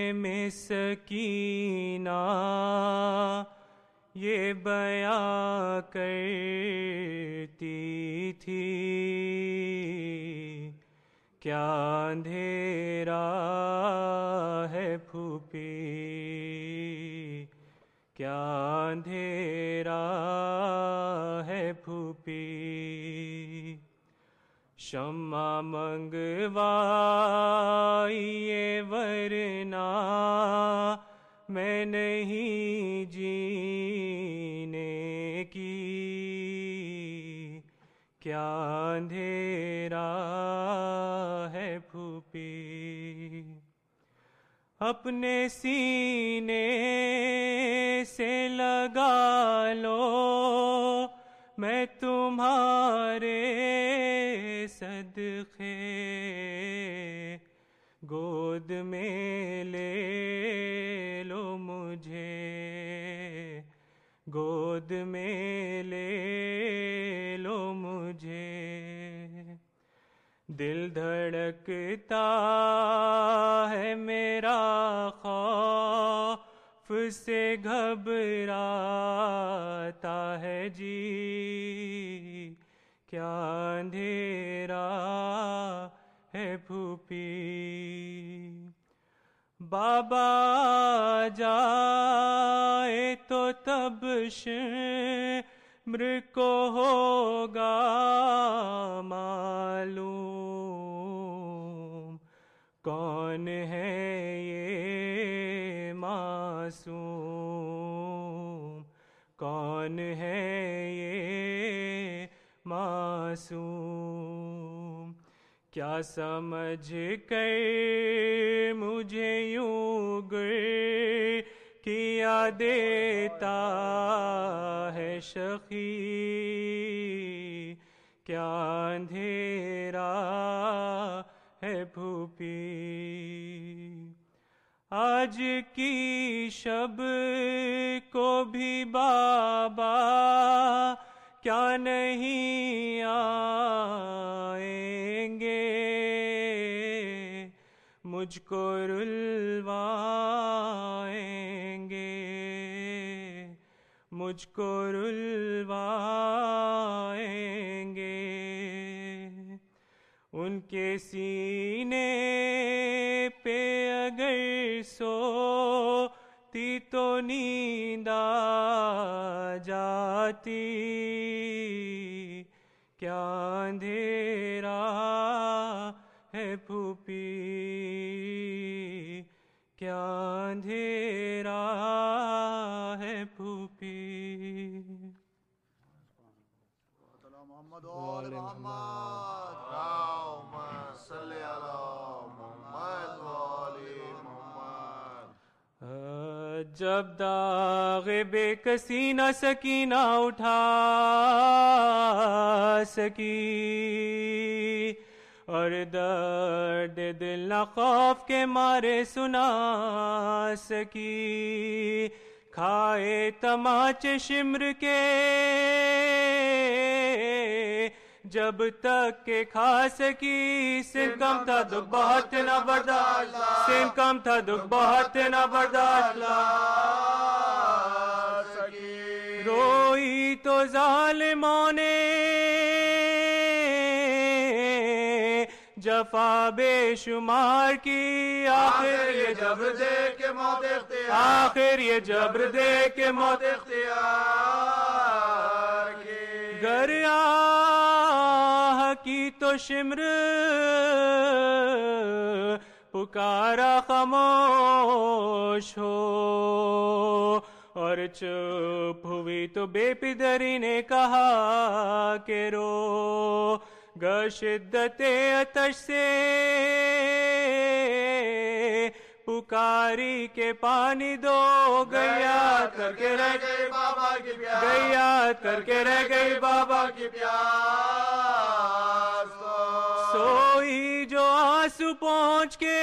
میں سکینہ یہ بیاں کرتی تھی، کیا اندھیرا ہے پھوپھی، کیا اندھیرا ہے پھوپھی، شمع منگوائیے ورنہ میں نہیں جینے کی، کیا اندھیرا ہے پھوپھی، اپنے سینے سے لگا لو میں تمہارے صدقے، گود میں لے لو مجھے، گود میں لے لو مجھے، دل دھڑکتا ہے میرا خوف سے گھبراتا ہے جی، کیا اندھیرا ہے پھوپھی، بابا جائے تو تب شمر کو ہوگا معلوم کون ہے یہ معصوم، کون ہے یہ معصوم، کیا سمجھ کر مجھے یوں گر کیا دیتا ہے شقی، کیا اندھیرا ہے پھوپھی، آج کی شب کو بھی بابا کیا نہیں آئیں گے، مجھ کو رلوائیں گے، مجھ کو رلوائیں گے، ان کے سینے پہ اگر سوتی تو نیند آ جاتی، کیا اندھیرا ہے پھوپھی، کیا اندھیرا ہے پھوپھی، محمد وآل محمد، اللہم صلی علی محمد وآل محمد۔ جب داغ بے کسی نہ سکینہ اٹھا سکی، اور درد دل نہ خوف کے مارے سنا سکی، کھائے تماچے شمر کے جب تک کہ کھا سکی، سن کم تھا دکھ بہت نہ برداشت، سن کم تھا دکھ بہت نہ برداشت، روئی تو ظالموں نے جفا بے شمار کی، آخر یہ جبر دے کے موت اختیار، آخر یہ جبر دے کے موت اختیار کی، گر آہ کی تو شمر پکارا خاموش ہو، اور چپ ہوئی تو بے پدری نے کہا کہ رو گا شدت آتش سے پکاری کے پانی دو، گیا کر کے رہ گئی بابا کی پیاس، گیا کر کے رہ گئی بابا کی پیاس، سوئی جو آنسو پہنچ کے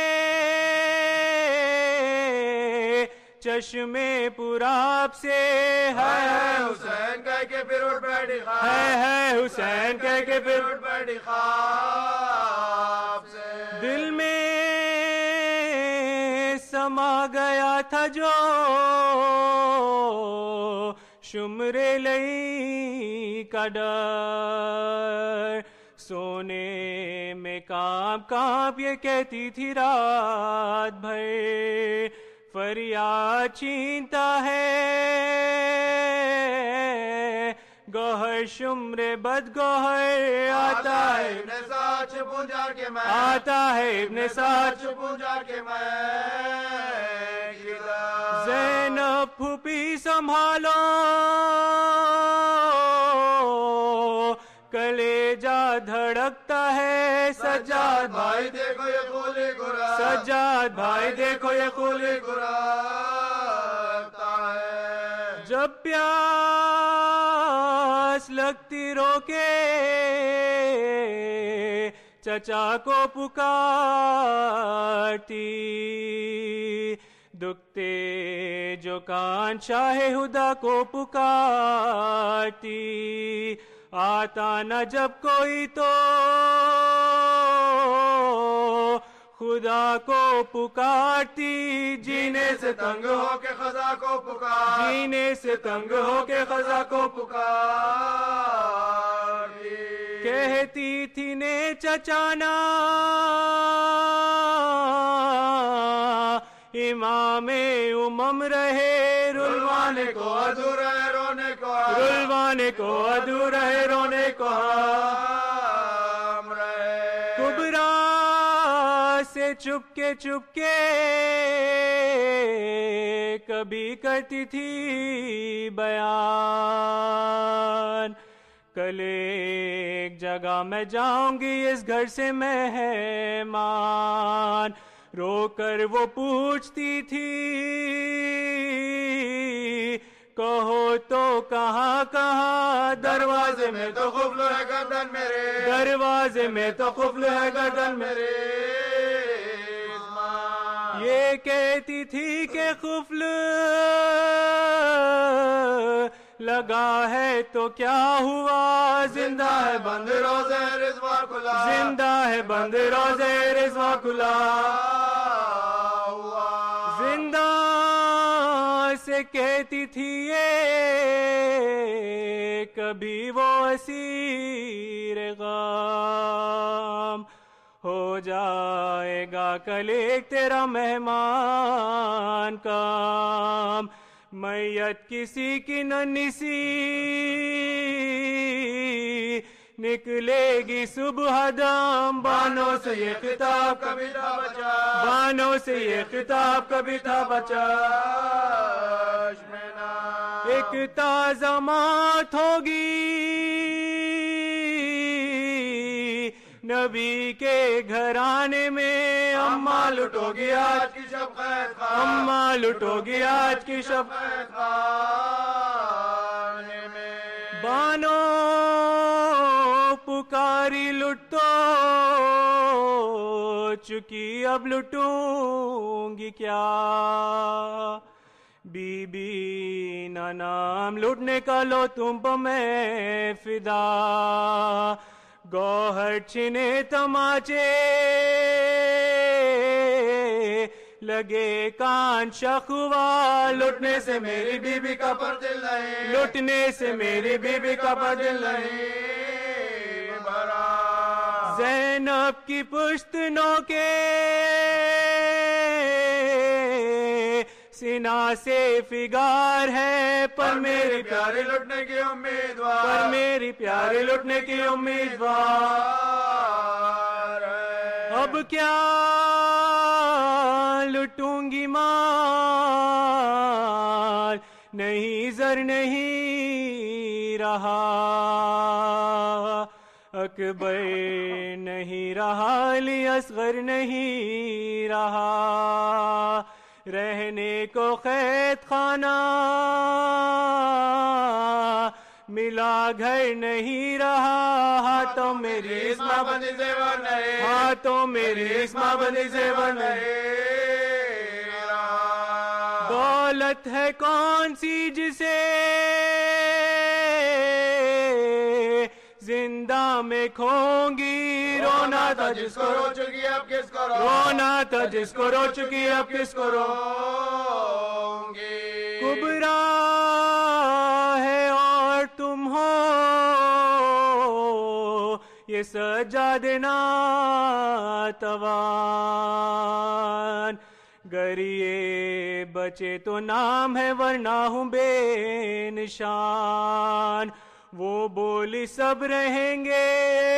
چشمے پراب سے، ہے حسین کہہ کے پھر اٹھ بیٹھی خواب، ہے حسین کہہ کے پھر اٹھ بیٹھی خواب سے، دل میں سما گیا تھا جو شمرے لئی کا ڈر سونے میں کانپ کانپ یہ کہتی تھی رات بھر فریاد چھینتا ہے گوہر شمر بد گوہر آتا ہے ابن سعد پوجا کے میں آتا ہے ابن سعد پوجا کے میں زینب پھوپھی سنبھالو کلیجہ دھڑکتا ہے سجاد بھائی دیکھو یہ خون گرا سجاد بھائی دیکھو یہ خون گرا ہے جب پیاس لگتی روکے چچا کو پکارتی دکھتے جو کان شاہ ہدا کو پکارتی آتا نہ جب کوئی تو خدا کو پکارتی جینے سے تنگ ہو کے خدا کو پکار جینے سے تنگ ہو کے خدا کو پکار کہتی تھی نے چچانا امام امم رہے رلوانے کو ادھورا ہے رونے کو رلوانے کو ادھورا ہے رونے کو ہم رہے کبرا سے چپ کے کبھی کرتی تھی بیان کل ایک جگہ میں جاؤں گی اس گھر سے مہمان رو کر وہ پوچھتی تھی کہو تو کہاں کہاں دروازے میں تو قفل ہے گردن میرے دروازے میں تو قفل ہے گردن میرے یہ کہتی تھی کہ قفل لگا ہے تو کیا ہوا زندہ ہے بند روزے رضوا کھلا زندہ ہے بند روزے رضوا کھلا زندہ سے کہتی تھی یہ کبھی وہ اسیر غم ہو جائے گا کل ایک تیرا مہمان کام میت کسی کی نہ نسی نکلے گی صبح دم بانوں سے یہ خطاب کبھی تھا بچا بانوں سے یہ خطاب کبھی تھا بچا ایک تازہ موت ہوگی نبی کے گھرانے میں اماں لٹو گی آج کی شب قید اماں لٹو گی آج کی شب خانے میں بانو پکاری لٹو چکی اب لٹوں گی کیا بی بی نہ نام لٹنے کا لو تم پہ میں فدا گوہر چھنے تماچے لگے کان شخوا لٹنے سے میری بی بی کا پر دل نہیں لٹنے سے میری بی بی کا پر دل نہیں زینب کی پشت نو کے سینا سے فگار ہے پر میری پیارے لٹنے کی امیدوار پر میری پیارے لٹنے کی امیدوار اب کیا لٹوں گی مال نہیں زر نہیں رہا اکبر نہیں رہا علی اصغر نہیں رہا رہنے کو قید خانہ ملا گھر نہیں رہا ہاتھوں میری اسما بندی زیور نہیں ہاتھوں میری اسما بندی زیور نہیں دولت ہے کون سی جسے زندہ میں کھوں گی رونا تھا جس کو رو چکی اب کس کو رونا تھا جس کو رو چکی اب کس کو رونگی کبرا ہے اور تم ہو یہ سجاد ناتوان گر یہ بچے تو نام ہے ورنہ ہوں بے نشان وہ بولی سب رہیں گے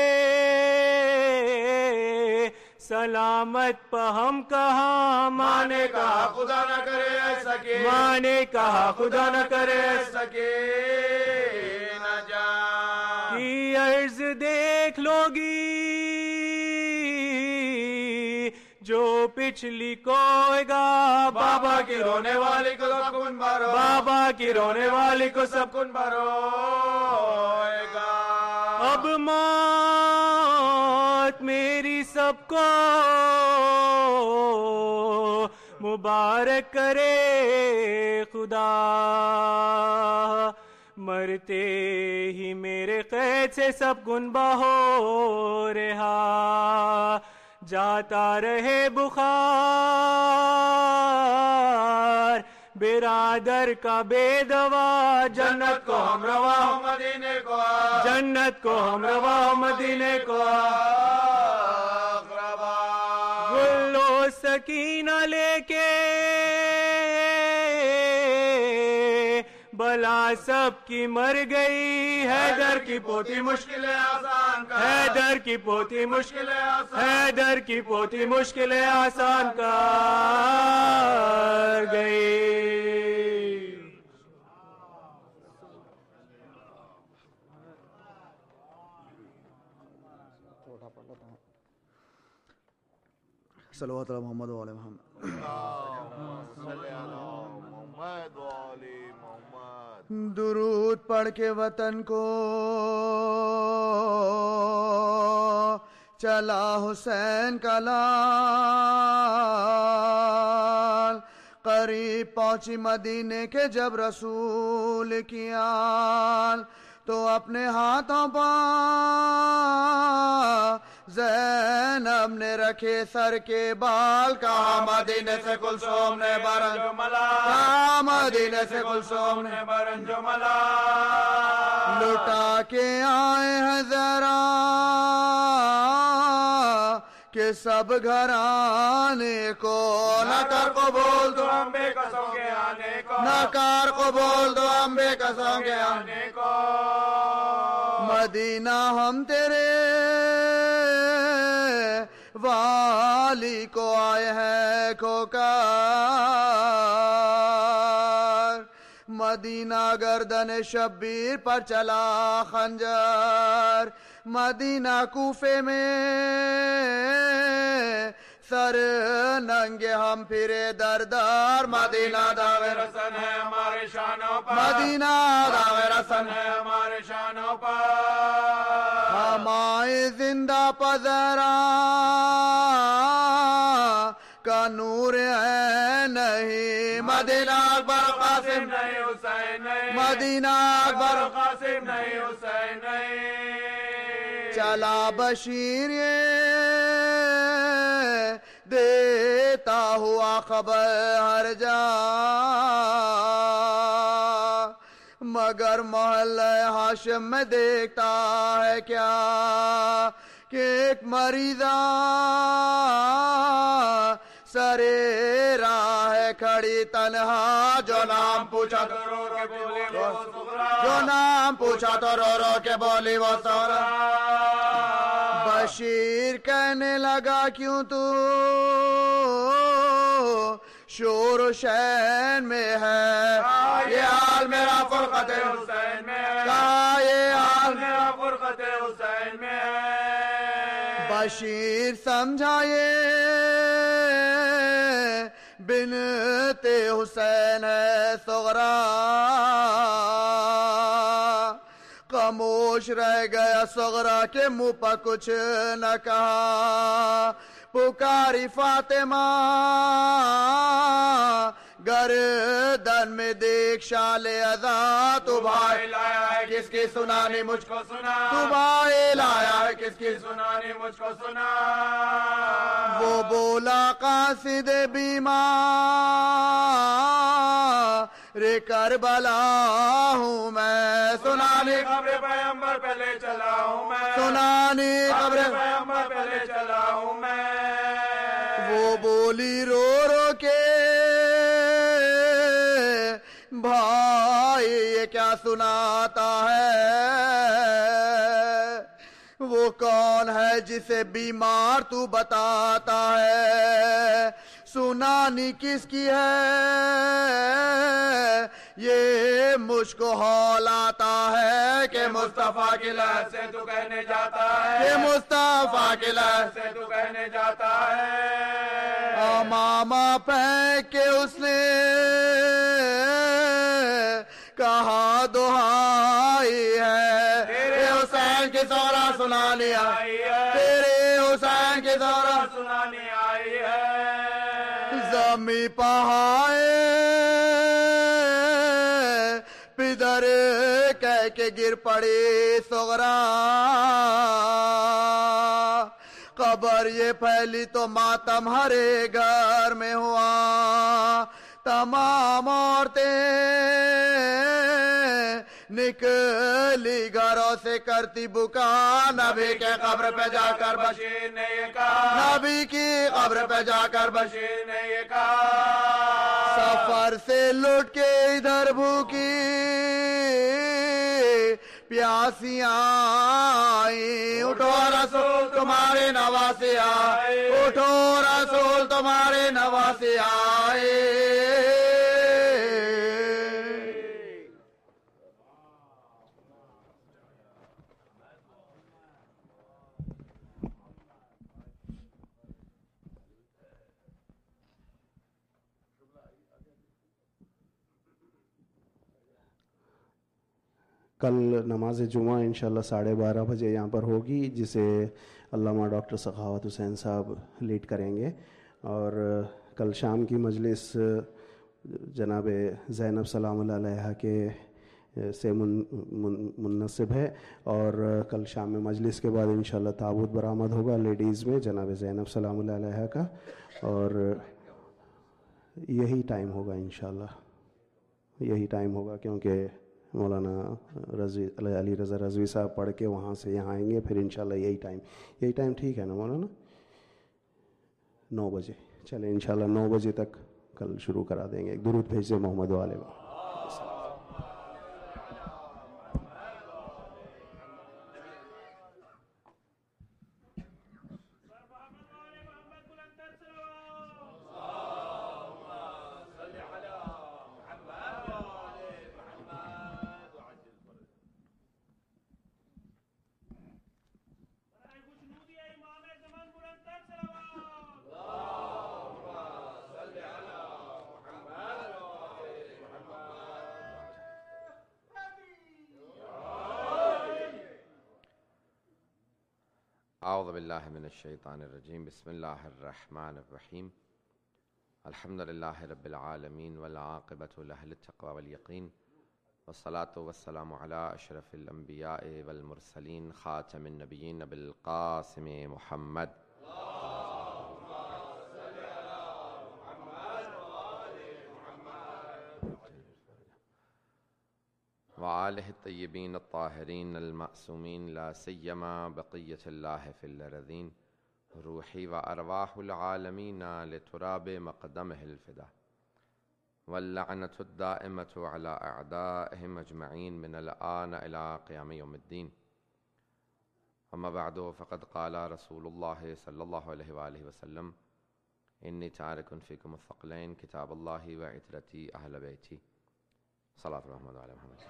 سلامت پہ ہم کہاں ماں نے کہا خدا نہ کرے ایسا کہ ماں نے کہا خدا نہ کرے ایسا کہ نہ جان کی عرض دیکھ لو گی جو پچھلی کوئے گا بابا کی رونے والی کو سب کن بھرو بابا کی رونے والی کو سب کن بھروئے گا اب موت میری سب کو مبارک کرے خدا مرتے ہی میرے قید سے سب گنبہ ہو رہا جاتا رہے بخار برادر کا بے دوا جنت کو ہم روا مدینے کو جنت کو ہم روا مدینے کو اقربا گل و سکینہ لے کے بلا سب کی مر گئی حیدر کی پوتی مشکلیں آسان کر حیدر کی پوتی مشکلیں آسان حیدر کی پوتی مشکلیں آسان کر گئی صلوات علی محمد و علی محمد درود پڑھ کے وطن کو چلا حسین کا لال قریب پہنچی مدینے کے جب رسول کی آل تو اپنے ہاتھوں پر زینب نے رکھے سر کے بال کہا مدینے سے کلثوم نے برن جو ملا کہا مدینے سے کلثوم نے برن جو ملا لٹا کے آئے ہیں ذرا کہ سب گھرانے کو نہ کر قبول تو ہم بے قصوں کے آنے کو نہ کر قبول تو ہم بے قصوں کے آنے آنے کو مدینہ ہم تیرے والی کو آئے ہیں کھوکر مدینہ گردن شبیر پر چلا خنجر مدینہ کوفے میں سر ننگے ہم پھرے در در مدینہ داغ رسن ہے ہمارے شانوں پر مدینہ داغ رسن ہے ہمارے شانوں پر ہم آئے زندہ پذرا کا نور ہے نہیں مدینہ اکبر قاسم نہیں حسین نہیں مدینہ اکبر قاسم نہیں حسین نہیں چلا بشیر یہ دیتا ہوا خبر ہر جا مگر محلہ ہاشم میں دیکھتا ہے کیا کہ ایک مریضہ سرے راہ کھڑی تنہا جو نام پوچھا تو رو رو کے بولی وہ سغرا جو نام پوچھا تو رو رو کے بولی وہ سغرا بشیر کہنے لگا کیوں تو شور و شین میں ہے یہ حال میرا فرقت حسین میں ہے یہ حال میرا فرقت حسین میں ہے بشیر سمجھائے بنت حسین ہے صغرا خاموش رہ گیا صغرا کے منہ پر کچھ نہ کہا پکاری فاطمہ گر گردن میں دیکھ شال ازا تو بھائی لایا ہے کس کی سنانی مجھ کو سنا تو بھائی لایا ہے کس کی سنانی مجھ کو سنا وہ بولا قاصد بیمار کربلا ہوں میں سنانی قبر پیغمبر پہ لے چلا ہوں میں سنانی قبر قبر پیغمبر پہ لے چلا ہوں میں وہ بولی رو رو کے بھائی یہ کیا سناتا ہے وہ کون ہے جسے بیمار تو بتاتا ہے سنانی کس کی ہے یہ مجھ کو ہال آتا ہے کہ مصطفیٰ کی لہر سے تو کہنے جاتا ہے کہ مصطفیٰ کی لہر سے تو کہنے جاتا ہے امامہ پھینک کے اس نے کہا دہائی ہے تیرے حسین کی زہرا سنانی آئی ہے تیرے حسین کی زہرا سنانی آئی ہے زمیں پہائے پدر کہہ کے گر پڑی سغرا قبر یہ پھیلی تو ماتم ہر گھر میں ہوا تمام عورتیں نکلی گھروں سے کرتی بکا نبی کے قبر پہ جا کر بشیر نے یہ کہا نبی کی قبر پہ جا کر بشیر نے یہ کہا سفر سے لوٹ کے ادھر بھوکی پیاسیاں آئیں اٹھو رسول تمہارے نواسی آئے اٹھو رسول تمہارے نواسی آئے کل نماز جمعہ انشاءاللہ 12:30 بجے یہاں پر ہوگی جسے علامہ ڈاکٹر سخاوت حسین صاحب لیڈ کریں گے اور کل شام کی مجلس جناب زینب سلام اللہ علیہا کے سے مناسب ہے اور کل شام میں مجلس کے بعد انشاءاللہ تابوت برآمد ہوگا لیڈیز میں جناب زینب سلام اللہ علیہا کا اور یہی ٹائم ہوگا انشاءاللہ یہی ٹائم ہوگا کیونکہ مولانا علی رضا رضوی صاحب پڑھ کے وہاں سے یہاں آئیں گے پھر انشاءاللہ یہی ٹائم ٹھیک ہے نا مولانا 9 بجے چلیں انشاءاللہ 9 بجے تک کل شروع کرا دیں گے درود بھیجے محمد والے اعوذ باللہ من الشیطان الرجیم بسم اللہ الرحمن الرحیم الحمد للہ رب العالمین والعاقبۃ لأہل التقوی والیقین والصلاة والسلام علی اشرف الانبیاء والمرسلین خاتم النبیین ابی القاسم محمد وآلہ الطیبین الطاہرین المعصومین لا سیما بقیت اللہ فی الارضین روحی و ارواح العالمین لتراب مقدمہ الفدا واللعنۃ الدائمۃ علی اعدائہم اجمعین من الآن الی قیام یوم الدین اما بعد فقد قال رسول اللہ صلی اللہ علیہ وآلہ وسلم انی تارک فیکم الثقلین کتاب اللہ و عترتی اہل بیتی صلاۃ الرحمن علی محمد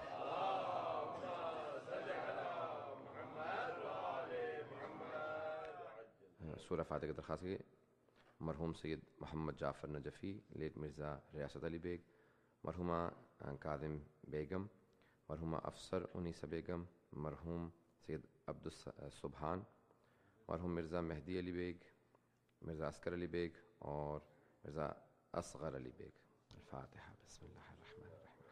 سورہ فاتحہ کی درخواست کی مرحوم سید محمد جعفر نجفی لیٹ مرزا ریاست علی بیگ مرحومہ کاظم بیگم مرحومہ افسر انیسہ بیگم مرحوم سید عبد السبحان مرحوم مرزا مہدی علی بیگ مرزا عسکر علی بیگ اور مرزا اصغر علی بیگ الفاتحہ. بسم اللہ الرحمن الرحیم.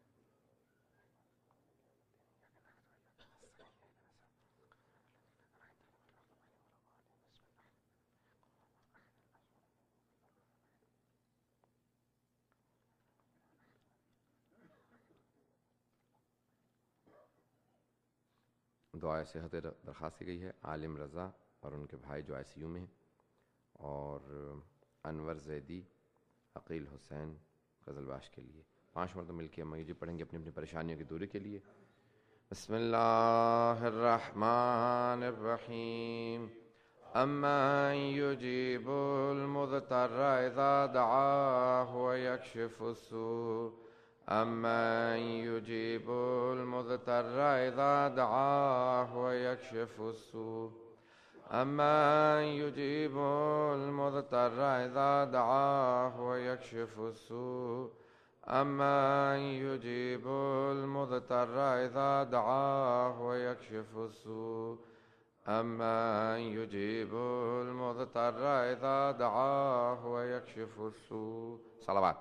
دعائے صحت درخواست کی گئی ہے عالم رضا اور ان کے بھائی جو آئی سی یو میں ہیں، اور انور زیدی، عقیل حسین غزل باش کے لیے. 5 مرتبہ مل کے ہم یہ پڑھیں گے اپنی اپنی پریشانیوں کی دوری کے لیے. بسم اللہ الرحمن الرحیم. امن یجیب المضطر اذا دعاہ ویکشف السوء. امن یجیب المضطر اذا دعاہ ویکشف السوء. امن یجیب المضطر اذا دعاہ ویکشف السوء. امن یجیب المضطر اذا دعاہ ویکشف السوء. امن یجیب المضطر اذا دعاہ ویکشف السوء. صلوات.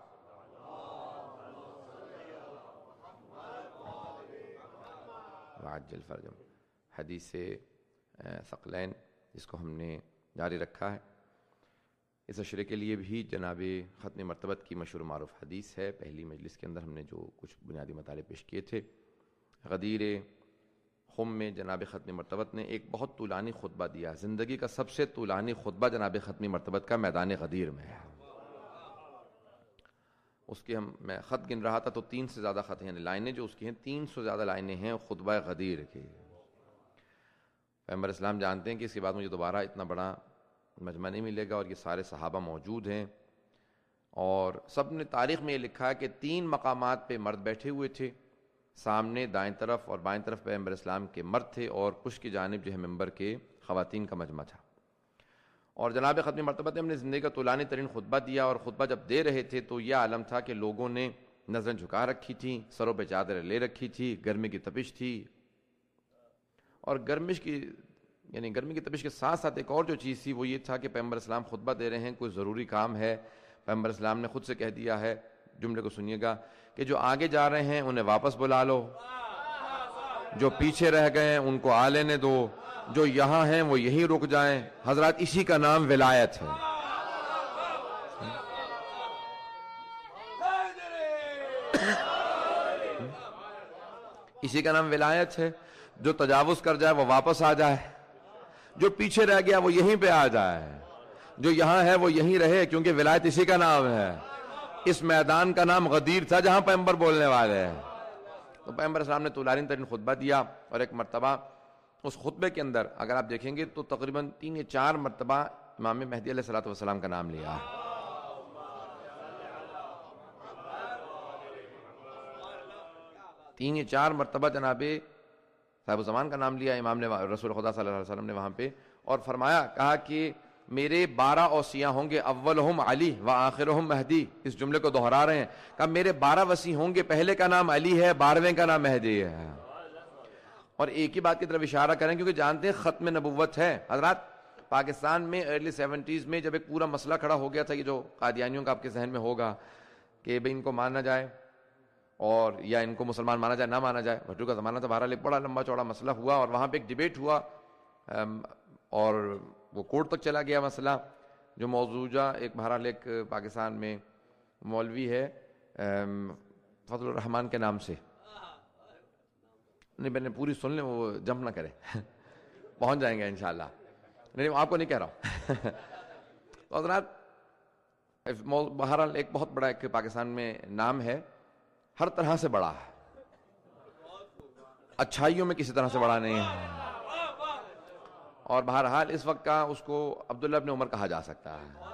وعجل فرجم. حدیث ثقلین جس کو ہم نے جاری رکھا ہے، اس عشرے کے لیے بھی جناب ختم مرتبت کی مشہور معروف حدیث ہے. پہلی مجلس کے اندر ہم نے جو کچھ بنیادی مطالب پیش کیے تھے، غدیر خم میں جناب ختم مرتبت نے ایک بہت طولانی خطبہ دیا. زندگی کا سب سے طولانی خطبہ جناب ختم مرتبت کا میدان غدیر میں ہے. اس کے میں خط گن رہا تھا تو 3 سے زیادہ خط ہیں، یعنی لائنیں جو اس کی ہیں 300 سے زیادہ لائنیں ہیں خطبہ غدیر کی. پیغمبر اسلام جانتے ہیں کہ اس کے بعد مجھے دوبارہ اتنا بڑا مجمع نہیں ملے گا، اور یہ سارے صحابہ موجود ہیں، اور سب نے تاریخ میں یہ لکھا ہے کہ 3 مقامات پہ مرد بیٹھے ہوئے تھے. سامنے دائیں طرف اور بائیں طرف پیغمبر اسلام کے مرد تھے، اور پشت کی جانب جو ہے ممبر کے خواتین کا مجمع تھا. اور جناب ختم مرتبہ نے اپنے زندگی کا طولانی ترین خطبہ دیا، اور خطبہ جب دے رہے تھے تو یہ عالم تھا کہ لوگوں نے نظریں جھکا رکھی تھیں، سروں پہ چادریں لے رکھی تھی، گرمی کی تپش تھی. اور گرمی کی تپش کے ساتھ ساتھ ایک اور جو چیز تھی وہ یہ تھا کہ پیغمبر اسلام خطبہ دے رہے ہیں، کوئی ضروری کام ہے. پیغمبر اسلام نے خود سے کہہ دیا ہے، جملے کو سنیے گا، کہ جو آگے جا رہے ہیں انہیں واپس بلا لو، جو پیچھے رہ گئے ہیں ان کو آ لینے دو، جو یہاں ہیں وہ یہیں رک جائیں. حضرات اسی کا نام ولایت ہے. اسی کا نام ولایت ہے. جو تجاوز کر جائے وہ واپس آ جائے، جو پیچھے رہ گیا وہ یہیں پہ آ جائے، جو یہاں ہے وہ یہیں رہے، کیونکہ ولایت اسی کا نام ہے. اس میدان کا نام غدیر تھا جہاں پیغمبر بولنے والے ہیں. تو پیغمبر اسلام نے طولانی ترین خطبہ دیا، اور ایک مرتبہ اس خطبے کے اندر اگر آپ دیکھیں گے تو تقریباً 3 یا 4 مرتبہ امام مہدی علیہ الصلوۃ والسلام کا نام لیا. 3 یا 4 مرتبہ جناب صاحب الزمان کا نام لیا. امام نے رسول خدا صلی اللہ علیہ وسلم نے وہاں پہ اور فرمایا، کہا کہ میرے 12 اوصیاء ہوں گے، اولہم علی و آخرہم مہدی. اس جملے کو دہرا رہے ہیں، کہا میرے 12 وصی ہوں گے، پہلے کا نام علی ہے، 12ویں کا نام مہدی ہے. اور ایک ہی بات کی طرف اشارہ کریں کیونکہ جانتے ہیں ختم نبوت ہے. حضرات پاکستان میں ارلی 70s میں جب ایک پورا مسئلہ کھڑا ہو گیا تھا، یہ جو قادیانیوں کا آپ کے ذہن میں ہوگا کہ بھئی ان کو ماننا جائے اور یا ان کو مسلمان مانا جائے نہ مانا جائے. بھٹو کا زمانہ تھا، بہرحال ایک بڑا لمبا چوڑا مسئلہ ہوا، اور وہاں پہ ایک ڈیبیٹ ہوا، اور وہ کورٹ تک چلا گیا مسئلہ. جو موضوع ایک بہرحال ایک پاکستان میں مولوی ہے فضل الرحمان کے نام سے، نہیں میں نے پوری سن لیں، وہ جمپ نہ کرے پہنچ جائیں گے انشاءاللہ. نہیں آپ کو نہیں کہہ رہا ہوں. تو حضرات بہرحال ایک بہت بڑا ایک پاکستان میں نام ہے، ہر طرح سے بڑا ہے، اچھائیوں میں کسی طرح سے بڑا نہیں ہے. اور بہرحال اس وقت کا اس کو عبداللہ ابن عمر کہا جا سکتا ہے.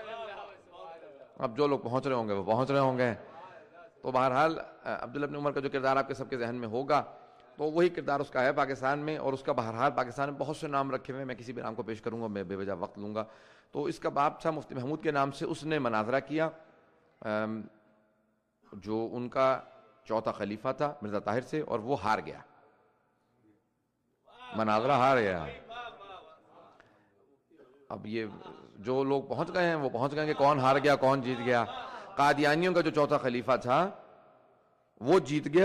اب جو لوگ پہنچ رہے ہوں گے وہ پہنچ رہے ہوں گے. تو بہرحال عبداللہ ابن عمر کا جو کردار آپ کے سب کے ذہن میں ہوگا تو وہی کردار اس کا ہے پاکستان میں. اور اس کا بہرحال پاکستان میں بہت سے نام رکھے ہوئے، میں کسی بھی نام کو پیش کروں گا میں بے وجہ وقت لوں گا. تو اس کا باپ تھا مفتی محمود کے نام سے، اس نے مناظرہ کیا، جو ان کا چوتھا خلیفہ تھا مرزا طاہر سے، اور وہ ہار گیا، مناظرہ ہار گیا. اب یہ جو لوگ پہنچ گئے ہیں وہ پہنچ گئے کہ کون ہار گیا کون جیت گیا. قادیانیوں کا جو چوتھا خلیفہ تھا وہ جیت گیا،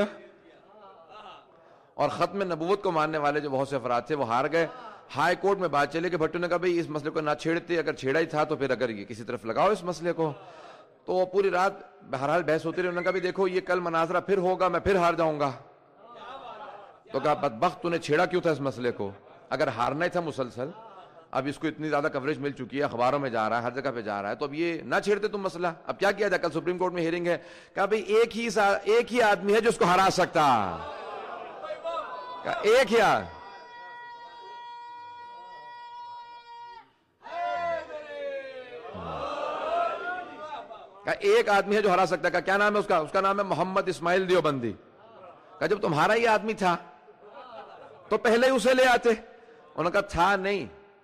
اور ختم نبوت کو ماننے والے جو بہت سے افراد تھے وہ ہار گئے. ہائی کورٹ میں بات چلے کہ بھٹو نے کہا بھئی اس مسئلے کو نہ چھیڑتے، اگر چھیڑا ہی تھا تو پھر اگر یہ کسی طرف لگاؤ اس مسئلے کو. تو پوری رات بہرحال بحث ہوتی رہی. انہوں نے کہا بھئی دیکھو یہ کل مناظرہ پھر ہوگا، میں پھر ہار جاؤں گا. تو کہا بدبخت تو نے چھیڑا کیوں تھا اس مسئلے کو؟ اگر ہارنا ہی تھا مسلسل، اب اس کو اتنی زیادہ کوریج مل چکی ہے، اخباروں میں جا رہا ہے، ہر جگہ پہ جا رہا ہے، تو اب یہ نہ چھیڑتے تم مسئلہ. اب کیا کیا جائے؟ کل سپریم کورٹ میں ہیئرنگ ہے. کہا بھئی ایک ہی آدمی ہے جو اس کو ہرا سکتا. کہا ایک ہی ایک آدمی ہے جو ہرا سکتا ہے. کیا نام ہے اس کا؟ اس کا نام ہے محمد اسماعیل دیوبندی. کہا جب تمہارا ہی آدمی تھا تو پہلے ہی اسے لے آتے. انہوں نے کہا تھا نہیں،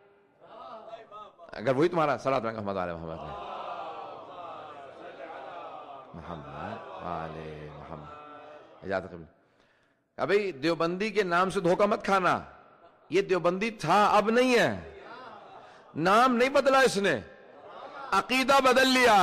اگر وہی تمہارا صلوات محمد علیہ محمد علیہ محمد اجازت قبل. ابھی دیوبندی کے نام سے دھوکہ مت کھانا، یہ دیوبندی تھا، اب نہیں ہے. نام نہیں بدلا اس نے، عقیدہ بدل لیا.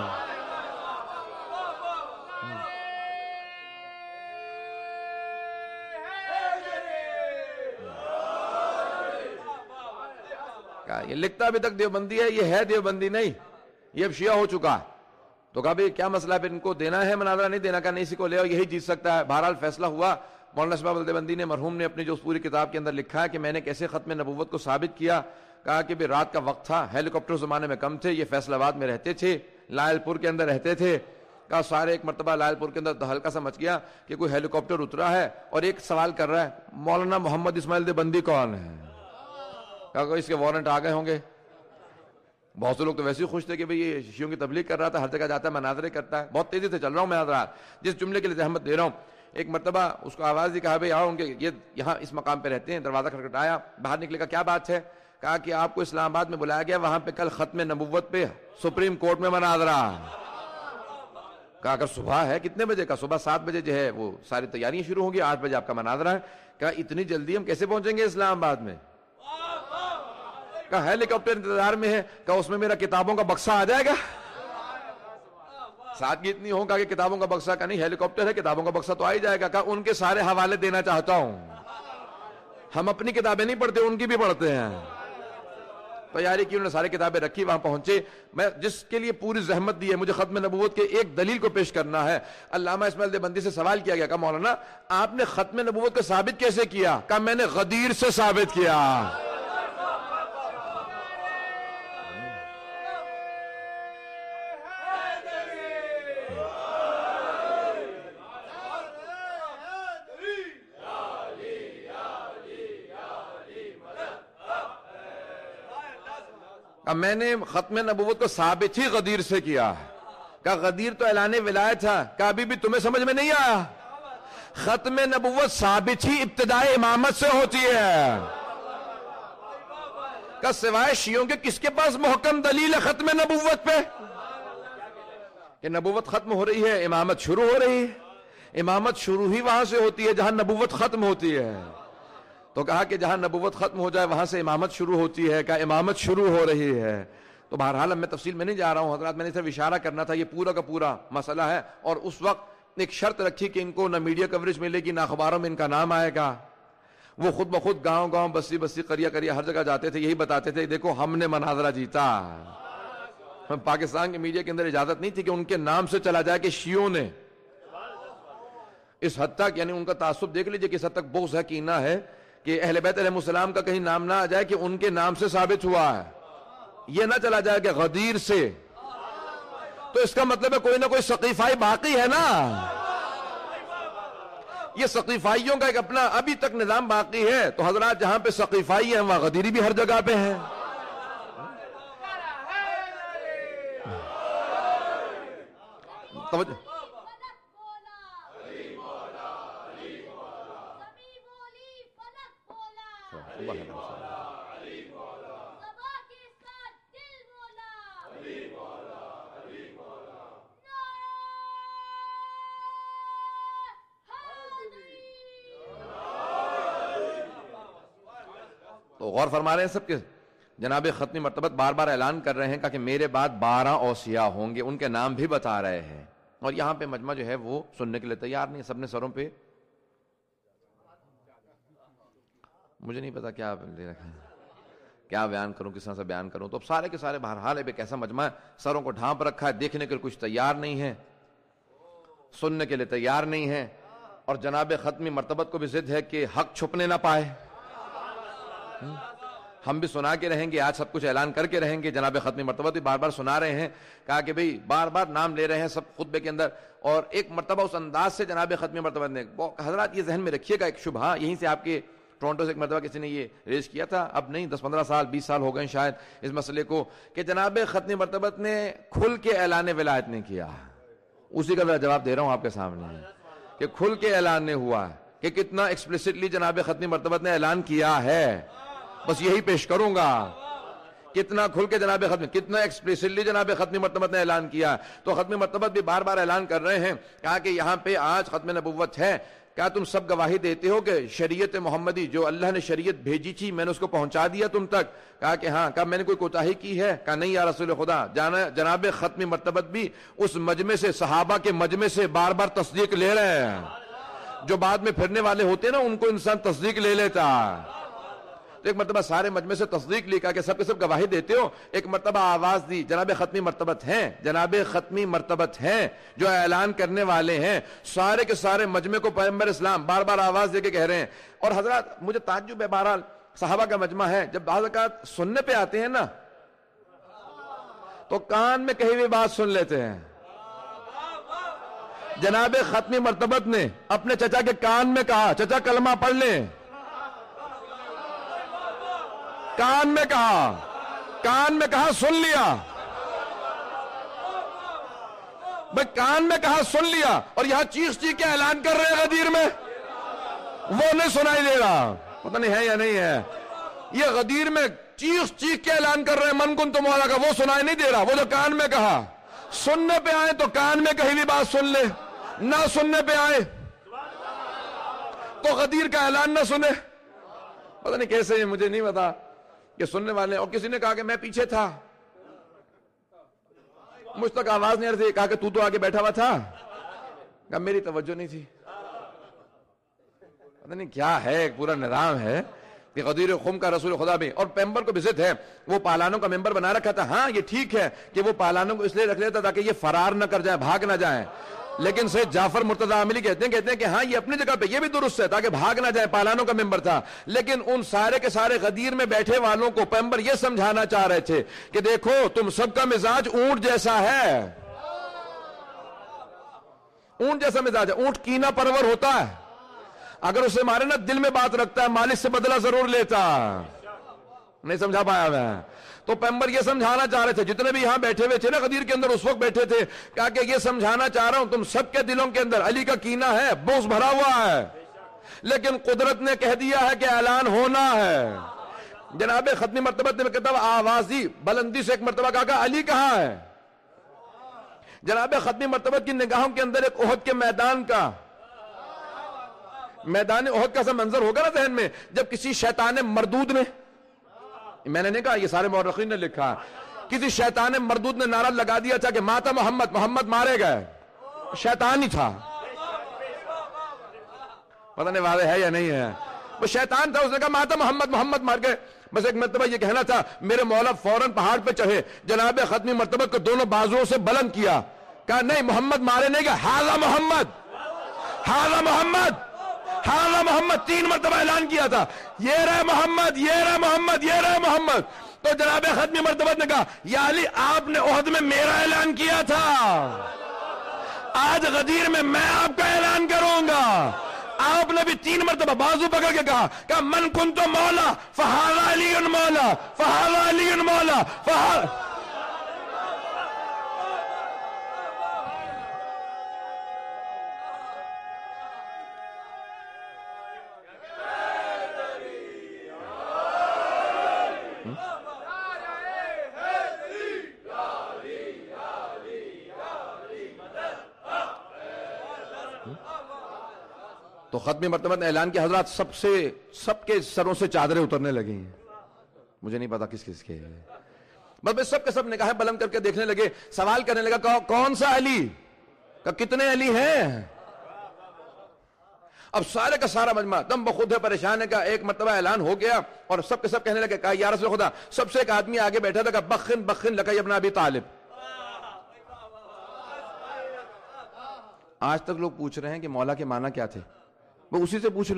یہ لکھتا ابھی تک دیوبندی ہے، یہ ہے دیوبندی نہیں، یہ اب شیعہ ہو چکا. تو کہا بھئی کیا مسئلہ ہے پھر ان کو دینا ہے مناظرہ نہیں دینا؟ کہا نہیں، اسی کو لے آؤ، یہی جیت سکتا ہے. بہرحال فیصلہ ہوا. مولانا شباب دیوبندی نے مرحوم نے اپنی جو پوری کتاب کے اندر لکھا ہے کہ میں نے کیسے ختم نبوت کو ثابت کیا. کہا کہ بھی رات کا وقت تھا، ہیلی کاپٹر زمانے میں کم تھے، یہ فیصل آباد میں رہتے تھے، لائل پور کے اندر رہتے تھے. کہا سارے ایک مرتبہ لائل پور کے اندر ہلکا سا مچ گیا کہ کوئی ہیلی کاپٹر اترا ہے اور ایک سوال کر رہا ہے مولانا محمد اسماعیل دیوبندی کون ہے؟ کہا اس کے وارنٹ آ گئے ہوں گے. بہت سے لوگ تو ویسے ہی خوش تھے کہ بھئی یہ شیعوں کی تبلیغ کر رہا تھا، ہر جگہ جاتا ہے مناظرے کرتا ہے. بہت تیزی سے چل رہا ہوں مناظرات، جس جملے کے لیے زحمت دے رہا ہوں. ایک مرتبہ اس کو آواز دی، کہا بھئی آؤ، ان کے یہ یہاں اس مقام پہ رہتے ہیں. دروازہ کھٹکھٹایا، باہر نکلے گا کیا بات ہے؟ کہا کہ آپ کو اسلام آباد میں بلایا گیا، وہاں پہ کل ختم نبوت پہ سپریم کورٹ میں مناظرہ. کہا اگر صبح ہے، کتنے بجے کا؟ صبح 7 بجے جو ہے وہ ساری تیاریاں شروع ہوں گی، 8 بجے آپ کا مناظرہ ہے. کہا اتنی جلدی ہم کیسے پہنچیں گے اسلام آباد میں؟ کہا ہیلی کاپٹر انتظار میں ہے. کہا اس میں میرا کتابوں کا بکسہ آ جائے گا؟ سادگی اتنی ہو کہ کتابوں کا بکسہ کا نہیں، ہیلی کاپٹر ہے، کتابوں کا بکسہ تو آ ہی جائے گا. کہا ان کے سارے حوالے دینا چاہتا ہوں، ہم اپنی کتابیں نہیں پڑھتے، ان کی بھی پڑھتے ہیں. تیاری کی، انہوں نے ساری کتابیں رکھی، وہاں پہنچے. میں جس کے لیے پوری زحمت دی ہے، مجھے ختم نبوت کے ایک دلیل کو پیش کرنا ہے. علامہ اسماعیل دیوبندی سے سوال کیا گیا، کہا مولانا آپ نے ختم نبوت کو ثابت کیسے کیا؟ کہا میں نے غدیر سے ثابت کیا. میں نے ختم نبوت کو ثابت ہی غدیر سے کیا. کہا غدیر تو اعلان ولایت تھا. کہا ابھی بھی تمہیں سمجھ میں نہیں آیا؟ ختم نبوت ثابت ہی ابتدائی امامت سے ہوتی ہے. کہا سوائے شیعوں کے کس کے پاس محکم دلیل ہے ختم نبوت پہ؟ کہ نبوت ختم ہو رہی ہے، امامت شروع ہو رہی ہے. امامت شروع ہی وہاں سے ہوتی ہے جہاں نبوت ختم ہوتی ہے. تو کہا کہ جہاں نبوت ختم ہو جائے وہاں سے امامت شروع ہوتی ہے. کہا امامت شروع ہو رہی ہے. تو بہرحال اب میں تفصیل میں نہیں جا رہا ہوں حضرات، میں نے صرف اشارہ کرنا تھا، یہ پورا کا پورا مسئلہ ہے. اور اس وقت ایک شرط رکھی کہ ان کو نہ میڈیا کوریج ملے گی، نہ اخباروں میں ان کا نام آئے گا. وہ خود بخود گاؤں گاؤں، بستی بستی، قریہ قریہ، ہر جگہ جاتے تھے، یہی بتاتے تھے دیکھو ہم نے مناظرہ جیتا. پاکستان کے میڈیا کے اندر اجازت نہیں تھی کہ ان کے نام سے چلا جائے کہ شیعوں نے. اس حد تک، یعنی ان کا تعصب دیکھ لیجئے کس حد تک بغض ہے، کینہ ہے کہ اہل بیت علیہ السلام کا کہیں نام نہ آ جائے کہ ان کے نام سے ثابت ہوا ہے. یہ نہ چلا جائے کہ غدیر سے. تو اس کا مطلب ہے کوئی نہ کوئی ثقیفائی باقی ہے نا. یہ ثقیفائیوں کا ایک اپنا ابھی تک نظام باقی ہے. تو حضرات جہاں پہ ثقیفائی ہے وہاں غدیری بھی ہر جگہ پہ ہے. توجہ. تو غور فرما رہے ہیں سب کے. جناب ختمی مرتبت بار بار اعلان کر رہے ہیں کہ میرے بعد 12 اوصیاء ہوں گے، ان کے نام بھی بتا رہے ہیں، اور یہاں پہ مجمع جو ہے وہ سننے کے لیے تیار نہیں، سب نے سروں پہ مجھے نہیں پتا کیا لے رکھا ہے، کیا بیان کروں، کس طرح سے بیان کروں. تو اب سارے کے سارے بہرحال ایک ایسا مجمع ہے، سروں کو ڈھانپ رکھا ہے، دیکھنے کے لیے کچھ تیار نہیں ہے، سننے کے لیے تیار نہیں ہے، اور جناب ختمی مرتبت کو بھی ضد ہے کہ حق چھپنے نہ پائے. ہم بھی سنا کے رہیں گے، آج سب کچھ اعلان کر کے رہیں گے. جناب ختمی مرتبت بھی بار بار سنا رہے ہیں، کہا کہ بھئی بار بار نام لے رہے ہیں سب خطبے کے اندر، اور ایک مرتبہ اس انداز سے جناب ختمی مرتبت نے. حضرات یہ ذہن میں رکھیے گا، ایک شبہ یہیں سے آپ کے ٹورنٹو سے ایک مرتبہ کسی نے یہ ریز کیا تھا، اب نہیں 10-15 سال 20 سال ہو گئے شاید اس مسئلے کو، کہ جناب ختمی مرتبت نے کھل کے اعلان ولایت نہیں کیا. اسی کا میں جواب دے رہا ہوں آپ کے سامنے کہ کھل کے اعلان نہیں ہوا، کہ کتنا ایکسپلیسٹلی جناب ختمی مرتبت نے اعلان کیا ہے، بس یہی پیش کروں گا. کتنا کھل کے جناب ختمی، کتنا ایکسپلیسٹلی جناب ختمی مرتبت نے اعلان کیا. تو ختمی مرتبت بھی بار بار اعلان کر رہے ہیں، کہا کہ یہاں پہ آج ختم نبوت ہے، کیا تم سب گواہی دیتے ہو کہ شریعت محمدی جو اللہ نے شریعت بھیجی تھی میں نے اس کو پہنچا دیا تم تک؟ کہا کہ ہاں. کہا میں نے کوئی کوتاہی کی ہے؟ کہا نہیں یا رسول خدا. جناب ختمی مرتبت بھی اس مجمع سے، صحابہ کے مجمع سے بار بار تصدیق لے رہے ہیں. جو بعد میں پھرنے والے ہوتے ہیں نا، ان کو انسان تصدیق لے لیتا. تو ایک مرتبہ سارے مجمع سے تصدیق لی، کہا کہ سب کے سب گواہی دیتے ہو. ایک مرتبہ آواز دی، جناب ختمی مرتبت ہیں، جناب ختمی مرتبت ہیں جو اعلان کرنے والے ہیں. سارے کے سارے مجمع کو پیغمبر اسلام بار بار آواز دے کے کہہ رہے ہیں. اور حضرات مجھے تعجب ہے، بہرحال صحابہ کا مجمع ہے، جب بعض اوقات سننے پہ آتے ہیں نا تو کان میں کہیں بھی بات سن لیتے ہیں. جناب ختمی مرتبت نے اپنے چچا کے کان میں کہا چچا کلمہ پڑھ لیں. کان میں کہا سن لیا بھائی، کان میں کہا سن لیا، اور یہاں چیخ کے اعلان کر رہے ہیں غدیر میں، وہ نہیں سنائی دے رہا. پتہ نہیں ہے یا نہیں ہے، یہ غدیر میں چیخ کے اعلان کر رہے ہیں من کن تو مولا کا، وہ سنائی نہیں دے رہا. وہ جو کان میں کہا، سننے پہ آئے تو کان میں کہیں بھی بات سن لے، نہ سننے پہ آئے تو غدیر کا اعلان نہ سنے. پتہ نہیں کیسے، مجھے نہیں پتا کہ سننے والے. اور کسی نے کہا کہ میں پیچھے تھا، مجھ تک آواز نہیں آ رہی تھی. کہا کہ تو آگے بیٹھا ہوا تھا. کہا میری توجہ نہیں تھی. پتہ نہیں کیا ہے، ایک پورا نظام ہے کہ غدیر خم کا رسول خدا بھی، اور پیمبر کو بھی ضد ہے. وہ پالانوں کا ممبر بنا رکھا تھا. ہاں یہ ٹھیک ہے کہ وہ پالانوں کو اس لیے رکھ لیتا تاکہ یہ فرار نہ کر جائیں، بھاگ نہ جائیں. لیکن سید جعفر مرتضی عاملی کہتے ہیں کہ ہاں یہ اپنی جگہ پہ یہ بھی درست ہے تاکہ بھاگ نہ جائے، پالانوں کا ممبر تھا. لیکن ان سارے کے سارے غدیر میں بیٹھے والوں کو پیغمبر یہ سمجھانا چاہ رہے تھے کہ دیکھو تم سب کا مزاج اونٹ جیسا ہے. اونٹ جیسا مزاج ہے. اونٹ کینہ پرور ہوتا ہے، اگر اسے مارے نا دل میں بات رکھتا ہے، مالک سے بدلہ ضرور لیتا. نہیں سمجھا پایا میں. تو پیغمبر یہ سمجھانا چاہ رہے تھے، جتنے بھی یہاں بیٹھے ہوئے تھے نا غدیر کے اندر اس وقت بیٹھے تھے، کہا کہ یہ سمجھانا چاہ رہا ہوں تم سب کے دلوں کے اندر علی کا کینہ ہے، بغض بھرا ہوا ہے، لیکن قدرت نے کہہ دیا ہے کہ اعلان ہونا ہے. جناب ختمی مرتبت نے کہتا آواز دی بلندی سے، ایک مرتبہ کہا کہ علی کہاں ہے. جناب ختمی مرتبت کی نگاہوں کے اندر ایک احد کے میدان کا، میدان احد کا سا منظر ہوگا نا ذہن میں، جب کسی شیطان مردود نے، میں نے نہیں کہا یہ سارے مورخین نے لکھا، کسی شیطان مردود نے نعرہ لگا دیا تھا کہ ماتا محمد مارے گئے. شیطان ہی تھا، پتہ نہیں واضح ہے یا نہیں ہے، وہ شیطان تھا. اس نے کہا ماتا محمد مار گئے. بس ایک مرتبہ یہ کہنا تھا، میرے مولا فوراً پہاڑ پہ چڑھے، جناب ختمی مرتبت کو دونوں بازوؤں سے بلند کیا، کہا نہیں محمد مارے نہیں گئے، ہاذا محمد، ہاذا محمد، ہاذا محمد. 3 مرتبہ اعلان کیا تھا، یہ رہے محمد، یہ رہے محمد، یہ رہے محمد. تو جناب ختمی مرتبت نے کہا یا علی آپ نے احد میں میرا اعلان کیا تھا، آج غدیر میں آپ کا اعلان کروں گا. آپ نے بھی 3 مرتبہ بازو پکڑ کے کہا کہ من کنت مولا فہذا علی مولا، فہذا علی مولا، تو ختمی مرتبہ نے اعلان کیا. حضرات سب کے سروں سے چادریں اترنے لگی ہیں. مجھے نہیں پتا کس کس کے. بس سب کے سب نگاہیں بلند کر کے دیکھنے لگے, سوال کرنے لگا کون سا علی, کہ کتنے علی ہیں. اب سارے کا سارا مجمع دم بخود ہے, پریشان ہے. کا ایک مرتبہ اعلان ہو گیا اور سب کے سب کہنے لگے, کہا یا رسول خدا. سب سے ایک آدمی آگے بیٹھا تھا, کہ بخن بخن لک ابن ابی طالب. آج تک لوگ پوچھ رہے ہیں کہ مولا کے معنی کیا تھے, وہ اسی سے پوچھ لو.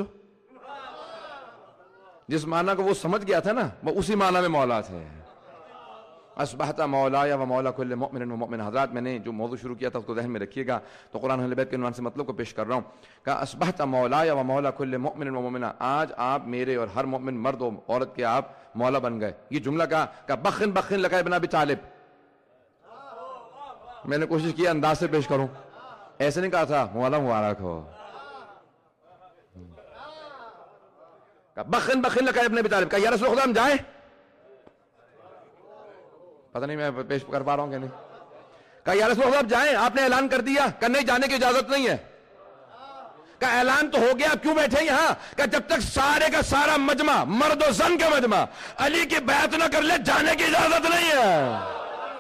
جس معنی کو وہ سمجھ گیا تھا نا, وہ اسی معنی میں مولا تھے. اصبحت مولایا و مولا کل مؤمن و مؤمن. حضرات میں نے جو موضوع شروع کیا تھا اس کو ذہن میں رکھیے گا, تو قرآن اہل بیت کے عنوان سے مطلب کو پیش کر رہا ہوں. کہ اصبحت مولایا و مولا کل مؤمن و مؤمنہ, آج آپ میرے اور ہر مؤمن مرد و عورت کے آپ مولا بن گئے. یہ جملہ کہ بخن بخن لک ابن ابی طالب. میں نے کوشش کی انداز سے پیش کروں, ایسے نہیں کہا تھا مولا مبارک ہو. بخن بخن لک ابن ابی طالب. کہ یا رسول خدا ہم جائیں. پتہ نہیں میں پیش کر پا رہا ہوں کہ نہیں. کہا یا رسول اللہ آپ جائیں, آپ نے اعلان کر دیا. کہ نہیں, جانے کی اجازت نہیں ہے. کہا اعلان تو ہو گیا, کیوں بیٹھے یہاں. کہ جب تک سارے کا سارا مجمع, مرد و زن کا مجمع علی کی بیعت نہ کر لے, جانے کی اجازت نہیں ہے.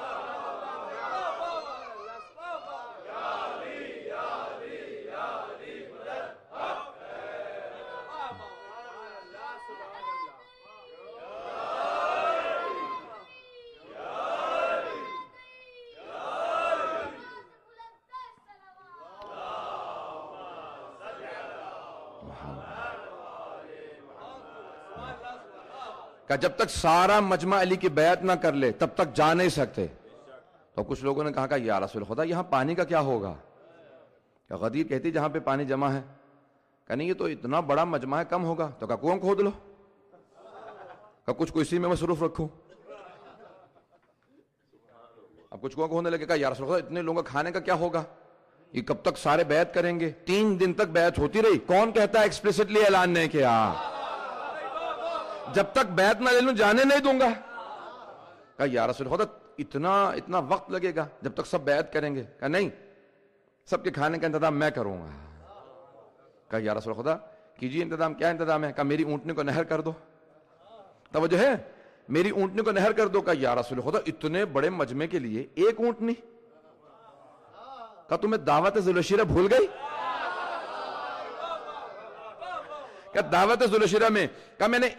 کہ جب تک سارا مجمع علی کی بیعت نہ کر لے تب تک جا نہیں سکتے. تو کچھ لوگوں نے کہا کہ یا رسول خدا یہاں پانی کا کیا ہوگا. کہ غدیر کہتی جہاں پہ پانی جمع ہے. کہ نہیں, یہ تو اتنا بڑا مجمع ہے, کم ہوگا. تو کہا کنواں کھود لو, کہ کچھ کو اسی میں مصروف رکھوں. اب کچھ کنواں کھودنے لگے. کہا یا رسول خدا اتنے لوگوں کا کھانے کا کیا ہوگا, یہ کب تک سارے بیعت کریں گے. 3 دن تک بیعت ہوتی رہی. کون کہتا ہے ایکسپلیسٹلی اعلان نہیں کیا, جب تک بیعت نہ لے لوں جانے نہیں دوں گا. کہا یا رسول خدا اتنا وقت لگے گا جب تک سب بیعت کریں گے. کہا نہیں, سب کے کھانے کا انتظام میں کروں گا. کہا یا رسول خدا کیجیے انتظام. کیا انتظام ہے. کہا میری اونٹنی کو نہر کر دو. توجہ ہے, میری اونٹنی کو نہر کر دو. کہا یا رسول خدا اتنے بڑے مجمع کے لیے ایک اونٹنی. کہا تمہیں دعوت ذوالشیرہ بھول گئی. کہ دعوت ذوالشیرہ میں کہ میں نے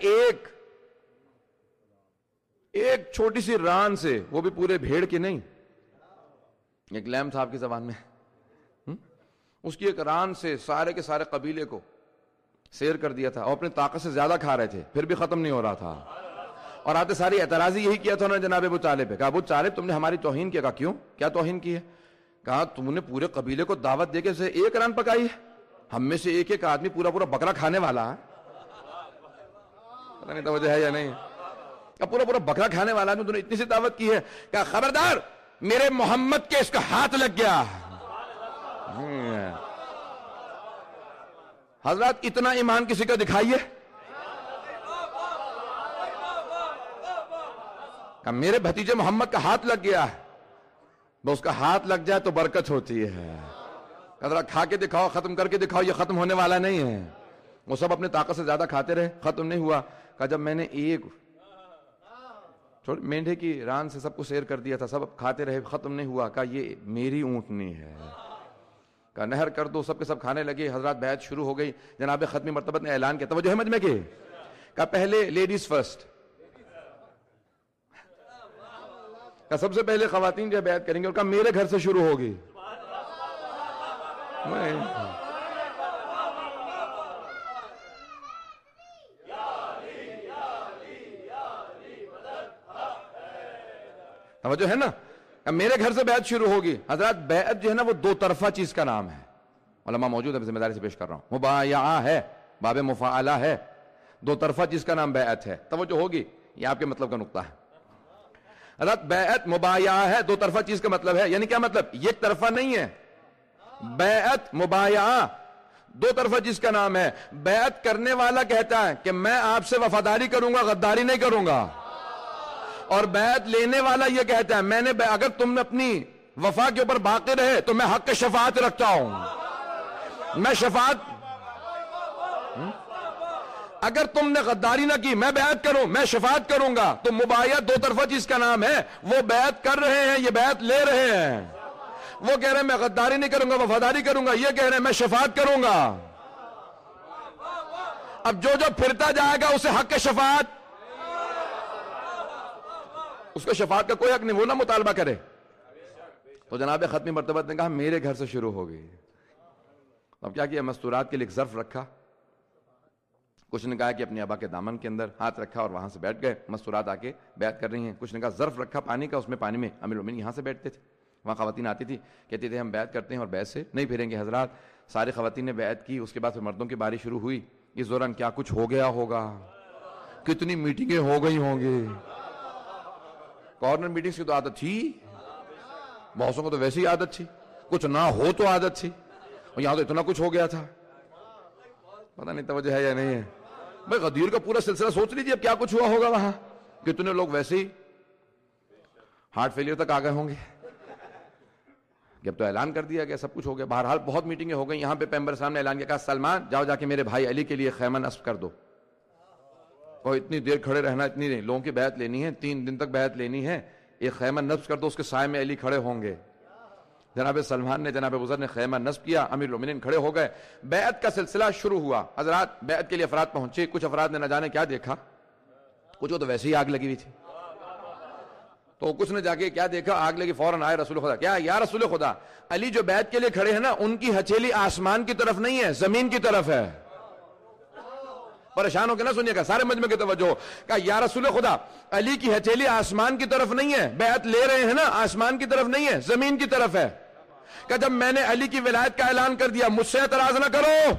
ایک چھوٹی سی ران سے, وہ بھی پورے بھیڑ کی نہیں, ایک لیم صاحب کی زبان میں, اس کی ایک ران سے سارے کے سارے قبیلے کو سیر کر دیا تھا. اور اپنی طاقت سے زیادہ کھا رہے تھے, پھر بھی ختم نہیں ہو رہا تھا. اور آتے ساری اعتراضی یہی کیا تھا انہوں نے جناب ابو طالب پہ. کہا ابو طالب تم نے ہماری توہین کیا. کہا کیوں, کیا توہین کی ہے. کہا تم نے پورے قبیلے کو دعوت دے کے اسے ایک ران پکائی ہے. ہم میں سے ایک آدمی پورا بکرا کھانے والا ہے. پتہ نہیں توجہ ہے یا نہیں. پورا بکرا کھانے والا ہے, تو نے اتنی سی دعوت کی ہے. کہا خبردار, میرے محمد کے اس کا ہاتھ لگ گیا. حضرات اتنا ایمان کسی کا دکھائیے. کہ میرے بھتیجے محمد کا ہاتھ لگ گیا. اس کا ہاتھ لگ جائے تو برکت ہوتی ہے. ذرا کھا کے دکھاؤ, ختم کر کے دکھاؤ, یہ ختم ہونے والا نہیں ہے. وہ سب اپنی طاقت سے زیادہ کھاتے رہے, ختم نہیں ہوا. کہا جب میں نے ایک مینڈے کی ران سے سب کو سیر کر دیا تھا, سب کھاتے رہے, ختم نہیں ہوا. کہا یہ میری اونٹنی ہے. کہا نہر کر دو. سب کے سب کھانے لگے. حضرات بیعت شروع ہو گئی. جناب ختمی مرتبہ نے اعلان کیا. توجہ ہے مجمع کے. کہا پہلے لیڈیز فرسٹ. کہا سب سے پہلے خواتین جو بیعت کریں گے. اور کہا میرے گھر سے شروع ہوگی. توجہ ہے نا, میرے گھر سے بیعت شروع ہوگی. حضرات بیعت جو ہے نا وہ 2 طرفہ چیز کا نام ہے. علماء موجود ہے, ذمہ داری سے پیش کر رہا ہوں. مبایعہ ہے, باب مفاعلہ ہے, 2 طرفہ چیز کا نام بیعت ہے. توجہ ہوگی, یہ آپ کے مطلب کا نقطہ ہے. حضرات بیعت مبایعہ ہے, 2 طرفہ چیز کا مطلب ہے. یعنی کیا مطلب, یہ ایک طرفہ نہیں ہے. بیعت مبایعہ 2 طرفہ چیز کا نام ہے. بیعت کرنے والا کہتا ہے کہ میں آپ سے وفاداری کروں گا, غداری نہیں کروں گا. اور بیعت لینے والا یہ کہتا ہے میں نے اگر تم اپنی وفا کے اوپر باقی رہے تو میں حق شفاعت رکھتا ہوں. میں شفاعت اگر تم نے غداری نہ کی، میں بیعت کروں، میں شفاعت کروں گا، تو مبایعت دو طرفہ چیز کا نام ہے. وہ بیعت کر رہے ہیں، یہ بیعت لے رہے ہیں. وہ کہہ رہے ہیں میں غداری نہیں کروں گا، وفاداری کروں گا، یہ کہہ رہے ہیں میں شفاعت کروں گا. اب جو پھرتا جائے گا اسے حق شفاعت، اس کو شفاعت کا کوئی حق نہیں، وہ نہ مطالبہ کرے. تو جناب ختمی مرتبہ نے کہا میرے گھر سے شروع ہو گئی. اب کیا کیا، مستورات کے لیے ایک ظرف رکھا. کچھ نے کہا کہ اپنے ابا کے دامن کے اندر ہاتھ رکھا اور وہاں سے بیٹھ گئے. مستورات آ کے بیعت کر رہی ہیں. کچھ نے کہا ظرف رکھا پانی کا، اس میں پانی میں امیر المومنین یہاں سے بیٹھتے تھے. وہاں خواتین آتی تھی، کہتے تھے ہم بیعت کرتے ہیں اور بیعت سے نہیں پھریں گے. حضرات ساری خواتین نے بیعت کی. اس کے بعد پھر مردوں کی باری شروع ہوئی. اس دوران کیا کچھ ہو گیا ہوگا، کتنی میٹنگیں ہو گئی ہوں گی. کارنر میٹنگز کی تو عادت تھی، بہتوں کو تو ویسی عادت تھی، کچھ نہ ہو تو عادت تھی، اور یہاں تو اتنا کچھ ہو گیا تھا. پتہ نہیں توجہ ہے یا نہیں ہے. بھائی غدیر کا پورا سلسلہ سوچ لیجیے اب کیا کچھ ہوا ہوگا وہاں. کتنے لوگ ویسے ہی ہارٹ فیلئر تک آ گئے ہوں گے کہ اب تو اعلان کر دیا گیا، سب کچھ ہو گیا. بہرحال بہت میٹنگیں ہو گئی. یہاں پہ پیمبر صاحب نے اعلان کیا، کہا سلمان جاؤ جا کے میرے بھائی علی کے لیے خیمہ نصب کر دو. اور اتنی دیر کھڑے رہنا، اتنی نہیں، لوگوں کی بیعت لینی ہے، 3 دن تک بیعت لینی ہے. ایک خیمہ نصب کر دو، اس کے سائے میں علی کھڑے ہوں گے. جناب سلمان نے، جناب ابوذر نے خیمہ نصب کیا، امیر المومنین کھڑے ہو گئے. بیعت کا سلسلہ شروع ہوا. حضرات بیعت کے لیے افراد پہنچے. کچھ افراد نے نہ جانے کیا دیکھا، کچھ کو تو ویسے ہی آگ لگی ہوئی تھی. تو کچھ نے جا کے کیا دیکھا، آگ لگی، فوراً آئے رسول خدا. کیا یا رسول خدا، علی جو بیعت کے لیے کھڑے ہیں نا، ان کی ہتھیلی آسمان کی طرف نہیں ہے، زمین کی طرف ہے. پریشان ہو کے نہ سنیے گا، سارے مجمع کی توجہ. کہا یا رسول خدا، علی کی ہتھیلی آسمان کی طرف نہیں ہے، بیعت لے رہے ہیں نا، آسمان کی طرف نہیں ہے، زمین کی طرف ہے. کہ جب میں نے علی کی ولایت کا اعلان کر دیا، مجھ سے اعتراض نہ کرو،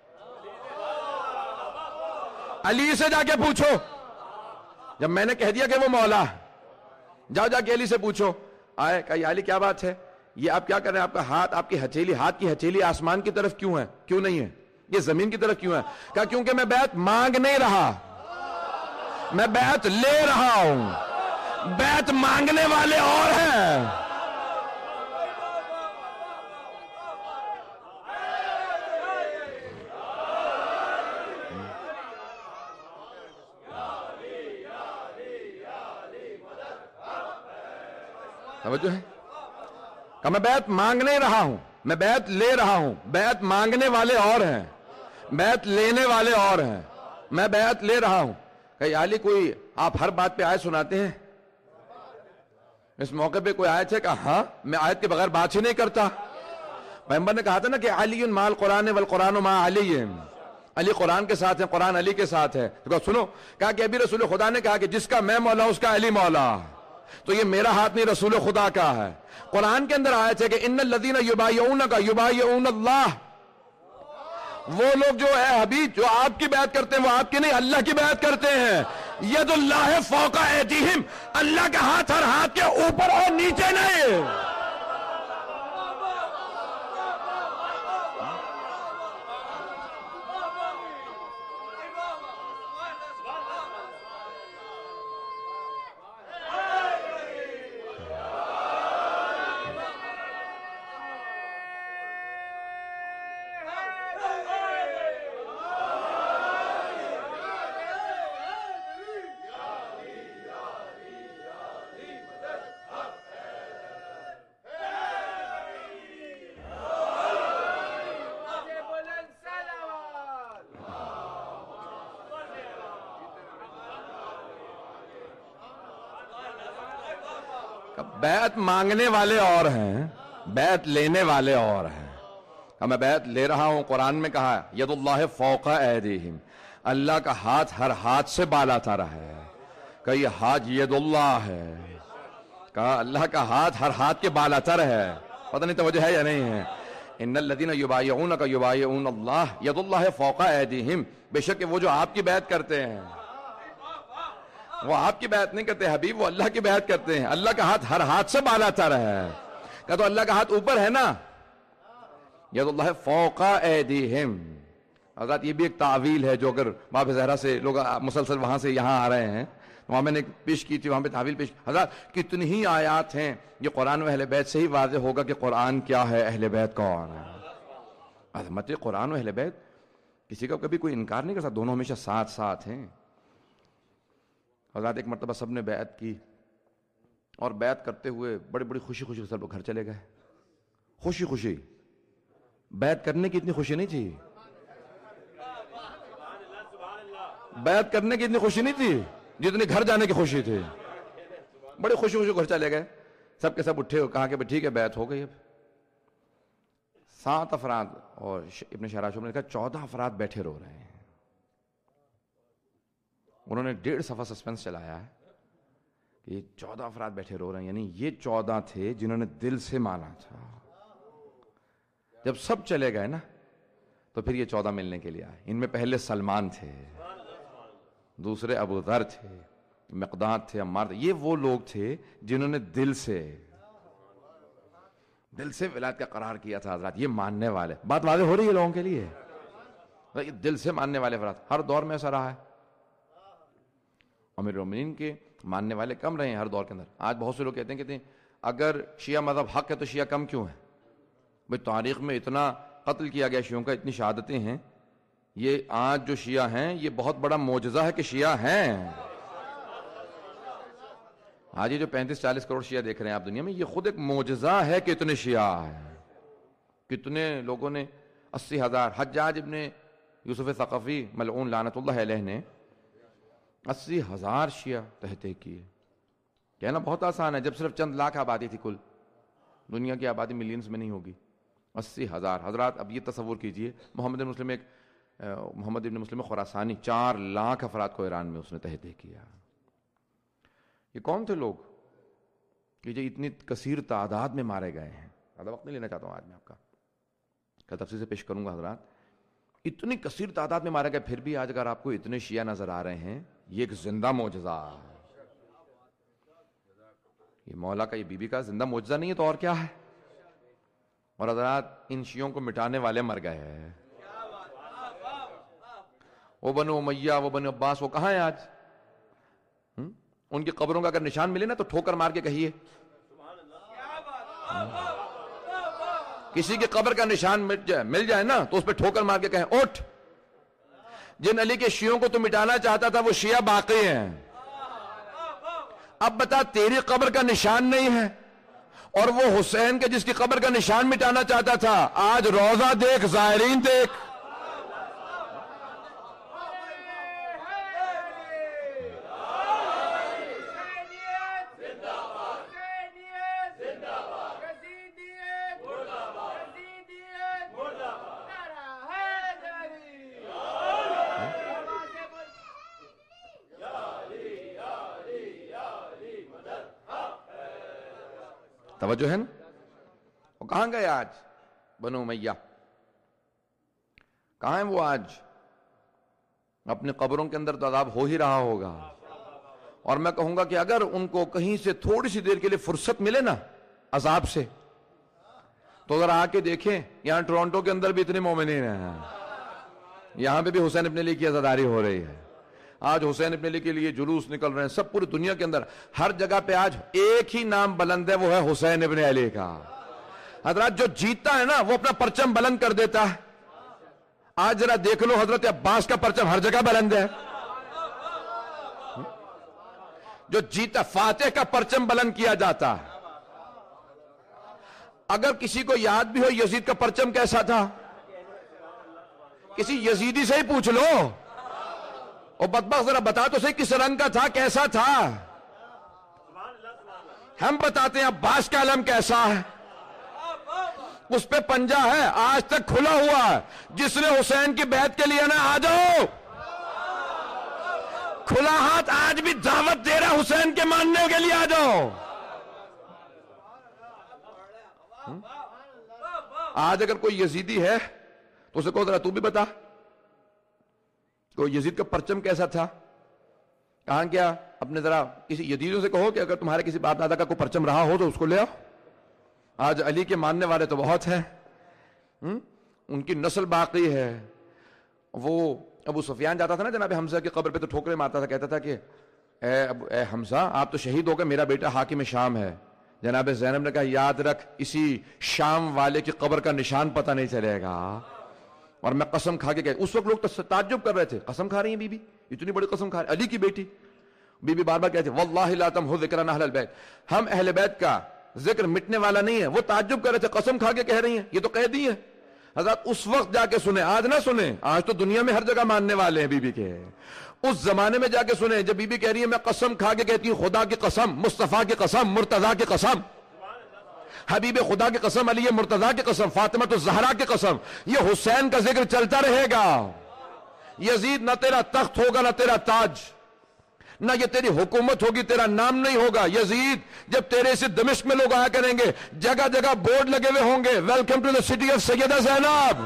علی سے جا کے پوچھو. جب میں نے کہہ دیا کہ وہ مولا، جاؤ جا کے علی سے پوچھو. آئے کہا یا علی کیا بات ہے، یہ آپ کیا کر رہے ہیں، آپ کا ہاتھ، آپ کی ہتھیلی، ہاتھ کی ہتھیلی آسمان کی طرف کیوں ہے، کیوں نہیں ہے، یہ زمین کی طرف کیوں ہے. کہا کیونکہ میں بیعت مانگ نہیں رہا، میں بیعت لے رہا ہوں. بیعت مانگنے والے اور ہیں. توجہ ہے. کہ میں بیعت مانگ نہیں رہا ہوں، میں بیعت لے رہا ہوں. بیعت مانگنے والے اور ہیں، بیعت لینے والے اور ہیں. میں بیعت لے رہا ہوں. کہ یا علی کوئی آپ ہر بات پہ آیت سناتے ہیں، اس موقع پہ کوئی آیت ہے؟ کہ ہاں میں آیت کے بغیر بات ہی نہیں کرتا. پیغمبر نے کہا تھا نا کہ علی مع القرآن والقرآن مع علی، علی قرآن کے ساتھ ہے، قرآن علی کے ساتھ ہے. تو کہا سنو، کہا کہ ابھی رسول خدا نے کہا کہ جس کا میں مولا اس کا علی مولا. تو یہ میرا ہاتھ نہیں، رسول خدا کا ہے. قرآن کے اندر آیت ہے کہ ان الذین یبایعونک یبایعون اللہ. وہ لوگ جو ہے حبیب، جو آپ کی بیعت کرتے ہیں، وہ آپ کی نہیں، اللہ کی بیعت کرتے ہیں. ید اللہ فوق ایدیہم، اللہ کا ہاتھ ہر ہاتھ کے اوپر اور نیچے نہیں. بیعت مانگنے والے اور ہیں، بیعت لینے والے اور ہیں. میں بیعت لے رہا ہوں. قرآن میں کہا ید اللہ فوق ایدیہم، اللہ کا ہاتھ ہر ہاتھ سے بالا تر ہے. کہ یہ ہاتھ ید اللہ ہے، کہا اللہ کا ہاتھ ہر ہاتھ کے بالا تر ہے. پتہ نہیں توجہ ہے یا نہیں ہے. ان الذین یبایعونک یبایعون اللہ ید اللہ فوق ایدیہم. بے شک وہ جو آپ کی بیعت کرتے ہیں، وہ آپ کی بیعت نہیں کرتے حبیب، وہ اللہ کی بیعت کرتے ہیں. اللہ کا ہاتھ ہر ہاتھ سے بالا تر ہے. کہ تو اللہ کا ہاتھ اوپر ہے نا، ید اللہ فوق ایدیہم. حضرات یہ بھی ایک تعویل ہے جو اگر باب زہرا سے لوگ مسلسل وہاں سے یہاں آ رہے ہیں، وہاں میں نے پیش کی تھی، وہاں پہ تعویل پیش. حضرات کتنی ہی آیات ہیں، یہ قرآن و اہل بیت سے ہی واضح ہوگا کہ قرآن کیا ہے، اہل بیت کون ہے. عظمت قرآن و اہل بیت کسی کا کبھی کوئی انکار نہیں کر سکتا, دونوں ہمیشہ ساتھ ساتھ ہیں. حضرات ایک مرتبہ سب نے بیعت کی, اور بیعت کرتے ہوئے بڑی بڑی خوشی خوشی سب گھر چلے گئے. خوشی خوشی, بیعت کرنے کی اتنی خوشی نہیں تھی, بیعت کرنے کی اتنی خوشی نہیں تھی جتنی گھر جانے کی خوشی تھی. بڑے خوشی خوشی گھر چلے گئے, سب کے سب اٹھے, کہا کہ ٹھیک ہے بیعت ہو گئی. اب 7 افراد, اور ابن شہراشم نے کہا 14 افراد بیٹھے رو رہے ہیں. انہوں نے 1.5 صفحہ سسپینس چلایا ہے کہ یہ 14 افراد بیٹھے رو رہے ہیں, یعنی یہ 14 تھے جنہوں نے دل سے مانا تھا. جب سب چلے گئے نا تو پھر یہ 14 ملنے کے لیے آئے. ان میں پہلے سلمان تھے, دوسرے ابو ذر تھے, مقداد تھے, عمار تھے. یہ وہ لوگ تھے جنہوں نے دل سے ولایت کا قرار کیا تھا. حضرات یہ ماننے والے, بات واضح ہو رہی ہے لوگوں کے لیے, یہ دل سے ماننے والے افراد. ہر دور میں ایسا رہا ہے. امیر المومنین کے ماننے والے کم رہے ہیں ہر دور کے اندر. آج بہت سے لوگ کہتے ہیں اگر شیعہ مذہب حق ہے تو شیعہ کم کیوں ہے؟ بھئی تاریخ میں اتنا قتل کیا گیا شیعوں کا, اتنی شہادتیں ہیں. یہ آج جو شیعہ ہیں یہ بہت بڑا معجزہ ہے کہ شیعہ ہیں. آج یہ جو 35-40 کروڑ شیعہ دیکھ رہے ہیں آپ دنیا میں, یہ خود ایک معجزہ ہے کہ اتنے شیعہ ہیں. کتنے لوگوں نے 80,000, حجاج ابن یوسف ثقفی ملعون لعنت اللہ علیہ نے 80,000 شیعہ تحقیق کیے. کہنا بہت آسان ہے جب صرف چند لاکھ آبادی تھی, کل دنیا کی آبادی ملینز میں نہیں ہوگی. 80,000. حضرات اب یہ تصور کیجئے, محمد ابن مسلم خراسانی 4 لاکھ افراد کو ایران میں اس نے تحقیق کیا. یہ کون تھے لوگ کہ جو اتنی کثیر تعداد میں مارے گئے ہیں؟ زیادہ وقت نہیں لینا چاہتا ہوں آج میں آپ کا, کل تفصیل سے پیش کروں گا. حضرات اتنی کثیر تعداد میں مارے گئے, پھر بھی آج اگر آپ کو اتنے شیعہ نظر آ رہے ہیں, یہ ایک زندہ معجزہ ہے. یہ مولا کا, یہ بی بی کا زندہ معجزہ نہیں ہے تو اور کیا ہے؟ اور حضرات ان شیعوں کو مٹانے والے مر گئے ہیں. وہ بنو امیہ, وہ بنو عباس, وہ کہاں ہیں آج؟ ان کی قبروں کا اگر نشان ملے نا تو ٹھوکر مار کے کہیے. کسی کی قبر کا نشان مل جائے نا تو اس پہ ٹھوکر مار کے کہیں اٹھ. جن علی کے شیعوں کو تو مٹانا چاہتا تھا وہ شیعہ باقی ہیں. اب بتا, تیری قبر کا نشان نہیں ہے, اور وہ حسین کے جس کی قبر کا نشان مٹانا چاہتا تھا, آج روزہ دیکھ, زائرین دیکھ. توجہ ہے نا؟ وہ کہاں گئے آج بنو امیہ؟ کہاں ہیں وہ آج؟ اپنی قبروں کے اندر تو عذاب ہو ہی رہا ہوگا. اور میں کہوں گا کہ اگر ان کو کہیں سے تھوڑی سی دیر کے لیے فرصت ملے نا عذاب سے, تو ذرا آ کے دیکھیں, یہاں ٹورانٹو کے اندر بھی اتنے مومنین ہیں, یہاں پہ بھی حسین ابن علی کی عزاداری ہو رہی ہے. آج حسین ابن علی کے لیے جلوس نکل رہے ہیں سب پوری دنیا کے اندر. ہر جگہ پہ آج ایک ہی نام بلند ہے, وہ ہے حسین ابن علی کا. حضرات جو جیتتا ہے نا وہ اپنا پرچم بلند کر دیتا ہے. آج ذرا دیکھ لو, حضرت عباس کا پرچم ہر جگہ بلند ہے. جو جیتا, فاتح کا پرچم بلند کیا جاتا ہے. اگر کسی کو یاد بھی ہو یزید کا پرچم کیسا تھا, کسی یزیدی سے ہی پوچھ لو. اور بدبخت ذرا بتا تو صحیح کس رنگ کا تھا, کیسا تھا. ہم بتاتے ہیں عباس کا علم کیسا ہے, اس پہ پنجہ ہے آج تک کھلا ہوا ہے. جس نے حسین کی بیعت کے لیے نا, آ جاؤ, کھلا ہاتھ آج بھی دعوت دے رہا حسین کے ماننے کے لیے, آ جاؤ. آج اگر کوئی یزیدی ہے تو اسے کہو ذرا تو بھی بتا, کوئی یزید کا پرچم کیسا تھا, کہاں کیا. اپنے ذرا کسی یزیدوں سے کہو کہ اگر تمہارے کسی باپ دادا کا کوئی پرچم رہا ہو تو اس کو لے آؤ. آج علی کے ماننے والے تو بہت ہیں, ان کی نسل باقی ہے. وہ ابو سفیان جاتا تھا نا جناب حمزہ کی قبر پہ تو ٹھوکرے مارتا تھا, کہتا تھا کہ اے حمزہ آپ تو شہید ہو گئے, میرا بیٹا حاکم شام ہے. جناب زینب نے کہا یاد رکھ, اسی شام والے کی قبر کا نشان پتہ نہیں چلے گا. اور میں قسم کھا کے اس وقت لوگ تعجب کر رہے تھے، قسم کھا رہی ہیں بی بی، اتنی بڑی قسم کھا رہی، علی کی بیٹی۔ بی بی بار بار کہتے واللہ لا تمحو ذکرنا اہل البیت، ہم اہل بیت کا ذکر مٹنے والا نہیں ہے۔ وہ تعجب کر رہے تھے، قسم کھا کے کہہ رہی ہیں، یہ تو قیدی ہے۔ حضرات اس وقت جا کے سنیں، آج نہ سنیں، آج تو دنیا میں ہر جگہ ماننے والے ہیں بی بی کے، اس زمانے میں جا کے سنیں جب بی بی کہہ رہی ہے میں قسم کھا کے کہتی ہوں، خدا کی قسم، مصطفیٰ کی قسم، مرتضیٰ کی قسم، حبیب خدا کی قسم، علی مرتضیٰ کی قسم، فاطمہ الزہرا کی قسم، یہ حسین کا ذکر چلتا رہے گا۔ یزید نہ تیرا تخت ہوگا نہ تیرا تاج، نہ یہ تیری حکومت ہوگی، تیرا نام نہیں ہوگا۔ یزید جب تیرے سے دمشق میں لوگ آیا کریں گے، جگہ جگہ بورڈ لگے ہوئے ہوں گے، welcome to the city of Sayeda Zainab.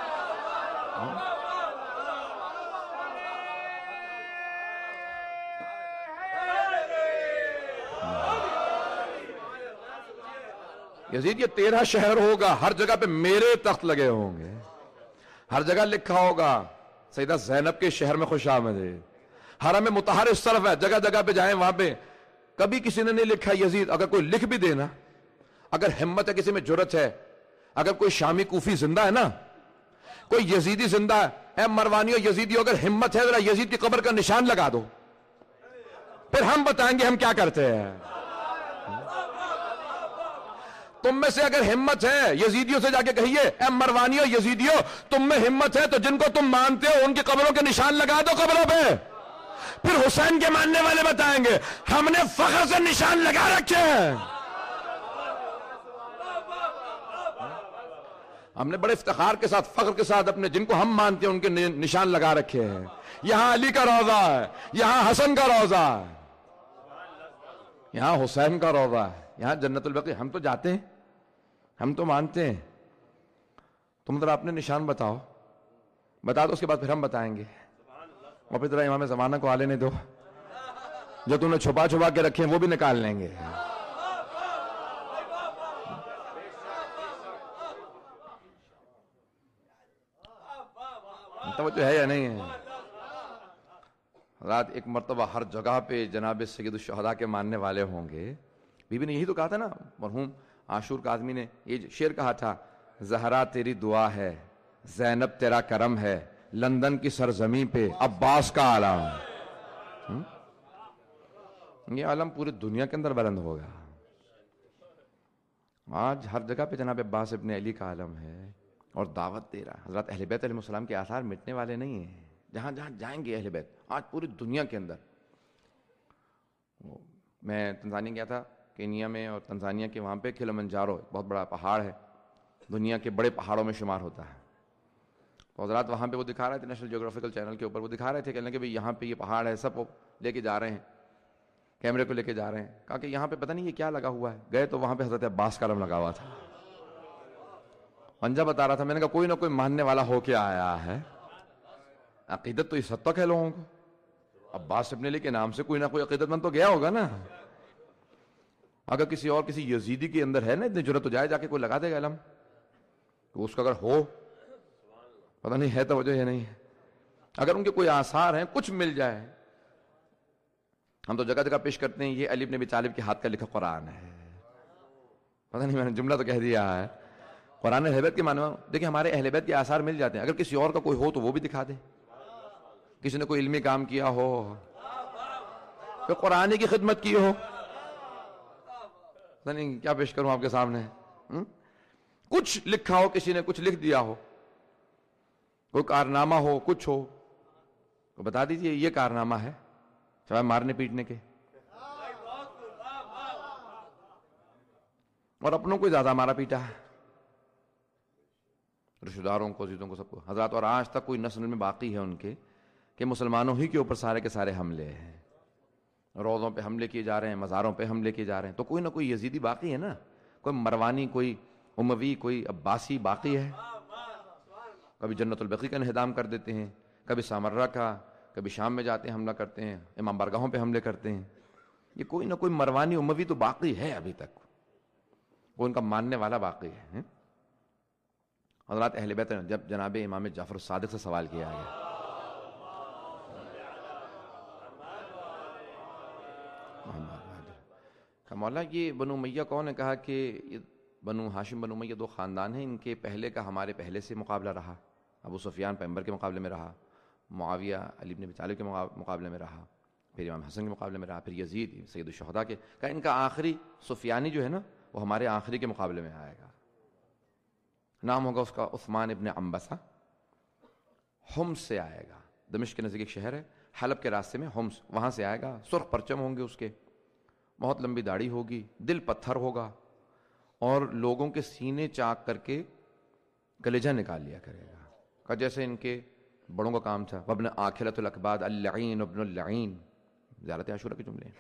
Yazid یہ تیرا شہر ہوگا، ہر جگہ پہ میرے تخت لگے ہوں گے، ہر جگہ لکھا ہوگا سیدہ زینب کے شہر میں خوش آمدید۔ حرم مطہر اس طرف ہے، جگہ جگہ پہ جائیں وہاں پہ کبھی کسی نے نہیں لکھا یزید۔ اگر کوئی لکھ بھی دینا، اگر ہمت ہے، کسی میں جرت ہے، اگر کوئی شامی کوفی زندہ ہے نا، کوئی یزیدی زندہ ہے، اے مروانیو یزیدیو اگر ہمت ہے ذرا یزید کی قبر کا نشان لگا دو، پھر ہم بتائیں گے ہم کیا کرتے ہیں۔ تم میں سے اگر ہمت ہے یزیدیوں سے جا کے کہیے اے مروانیو یزیدیو تم میں ہمت ہے تو جن کو تم مانتے ہو ان کی قبروں کے نشان لگا دو قبروں پہ، پھر حسین کے ماننے والے بتائیں گے ہم نے فخر سے نشان لگا رکھے ہیں، ہم نے بڑے افتخار کے ساتھ فخر کے ساتھ اپنے جن کو ہم مانتے ہیں ان کے نشان لگا رکھے ہیں۔ یہاں علی کا روضہ ہے، یہاں حسن کا روضہ ہے، یہاں حسین کا روضہ ہے، یہاں جنت البقیع۔ ہم تو جاتے ہیں، ہم تو مانتے ہیں، تم ذرا اپنے نشان بتاؤ، بتا دو، اس کے بعد پھر ہم بتائیں گے، اور پھر ذرا امام زمانہ کو آ لینے دو، جو تم نے چھپا چھپا کے رکھے ہیں وہ بھی نکال لیں گے۔ توجہ ہے یا نہیں ہے؟ رات ایک مرتبہ ہر جگہ پہ جناب سید الشہداء کے ماننے والے ہوں گے۔ بی بی نے یہی تو کہا تھا نا، مرحوم عاشور کاظمی نے یہ شعر کہا تھا، زہرا تیری دعا ہے، زینب تیرا کرم ہے، لندن کی سرزمین پہ عباس کا عالم، یہ عالم پوری دنیا کے اندر بلند ہوگا۔ آج ہر جگہ پہ جناب عباس ابن علی کا عالم ہے اور دعوت دے رہا۔ حضرات اہل بیت علیہ السلام کے آثار مٹنے والے نہیں ہیں، جہاں جہاں جائیں گے اہل بیت، آج پوری دنیا کے اندر۔ میں تنزانیہ گیا تھا، کینیا میں، اور تنزانیہ کے وہاں پہ کلمنجارو بہت بڑا پہاڑ ہے، دنیا کے بڑے پہاڑوں میں شمار ہوتا ہے۔ تو حضرات وہاں پہ وہ دکھا رہے تھے، نیشنل جیوگرافیکل چینل کے اوپر وہ دکھا رہے تھے، کہنے کہ بھئی یہاں پہ یہ پہاڑ ہے، سب لے کے جا رہے ہیں، کیمرے کو لے کے جا رہے ہیں، کہا کہ یہاں پہ پتہ نہیں یہ کیا لگا ہوا ہے۔ گئے تو وہاں پہ حضرت عباس کا علم لگا ہوا تھا، پنجہ بتا رہا تھا۔ میں نے کہا کوئی نہ کوئی ماننے والا ہو کے آیا ہے، عقیدت تو اس حد تک ہے لوگوں کو، عباس ابن علی کے نام سے کوئی نہ کوئی عقیدت مند تو گیا ہوگا نا۔ اگر کسی اور کسی یزیدی کے اندر ہے نا اتنی جرت، تو جائے جا کے کوئی لگا دے گا علم، تو اس کا اگر ہو پتہ نہیں ہے توجہ یا نہیں ہے۔ اگر ان کے کوئی آثار ہیں، کچھ مل جائے، ہم تو جگہ جگہ پیش کرتے ہیں یہ علی بن ابی طالب کے ہاتھ کا لکھا قرآن ہے، پتہ نہیں میں نے جملہ تو کہہ دیا ہے، قرآن اہل بیت کے معنی۔ دیکھیں ہمارے اہل بیت کے آثار مل جاتے ہیں، اگر کسی اور کا کوئی ہو تو وہ بھی دکھا دے، کسی نے کوئی علمی کام کیا ہو، کوئی قرآن کی خدمت کی ہو، پتہ نہیں کیا پیش کروں آپ کے سامنے، کچھ لکھا ہو، کسی نے کچھ لکھ دیا ہو، کوئی کارنامہ ہو، کچھ ہو تو بتا دیجئے یہ کارنامہ ہے، سوائے مارنے پیٹنے کے، اور اپنوں کو زیادہ مارا پیٹا ہے، رشتہ داروں کو، عزیزوں کو، سب کو حضرات۔ اور آج تک کوئی نسل میں باقی ہے ان کے کہ مسلمانوں ہی کے اوپر سارے کے سارے حملے ہیں، روضوں پہ حملے کیے جا رہے ہیں، مزاروں پہ حملے کیے جا رہے ہیں، تو کوئی نہ کوئی یزیدی باقی ہے نا، کوئی مروانی، کوئی اموی، کوئی عباسی باقی ہے۔ کبھی جنت البقیع کا انہدام کر دیتے ہیں، کبھی سامرہ کا، کبھی شام میں جاتے ہیں حملہ کرتے ہیں، امام بارگاہوں پہ حملے کرتے ہیں، یہ کوئی نہ کوئی مروانی اموی تو باقی ہے ابھی تک، وہ ان کا ماننے والا باقی ہے۔ حضرات اہل بیت جب جناب امام جعفر الصادق سے سوال کیا گیا، مولا یہ بنو امیہ کون ہے؟ کہا کہ بنو ہاشم بنو امیہ دو خاندان ہیں، ان کے پہلے کا ہمارے پہلے سے مقابلہ رہا، ابو سفیان پیغمبر کے مقابلے میں رہا، معاویہ علی بن ابی طالب کے مقابلے میں رہا، پھر امام حسن کے مقابلے میں رہا، پھر یزید سید الشہداء کے، کہ ان کا آخری سفیانی جو ہے نا وہ ہمارے آخری کے مقابلے میں آئے گا. نام ہوگا اس کا عثمان ابن عنبسہ، حمص سے آئے گا، دمشق کے نزدیک ایک شہر ہے، حلب کے راستے میں حمص، وہاں سے آئے گا. سرخ پرچم ہوں گے اس کے، بہت لمبی داڑھی ہوگی، دل پتھر ہوگا، اور لوگوں کے سینے چاک کر کے کلیجہ نکال لیا کرے گا، کہ جیسے ان کے بڑوں کا کام تھا. وابن آخرۃ الاکباد اللعین ابن اللعین، زیارت عاشورہ کے جملے ہیں.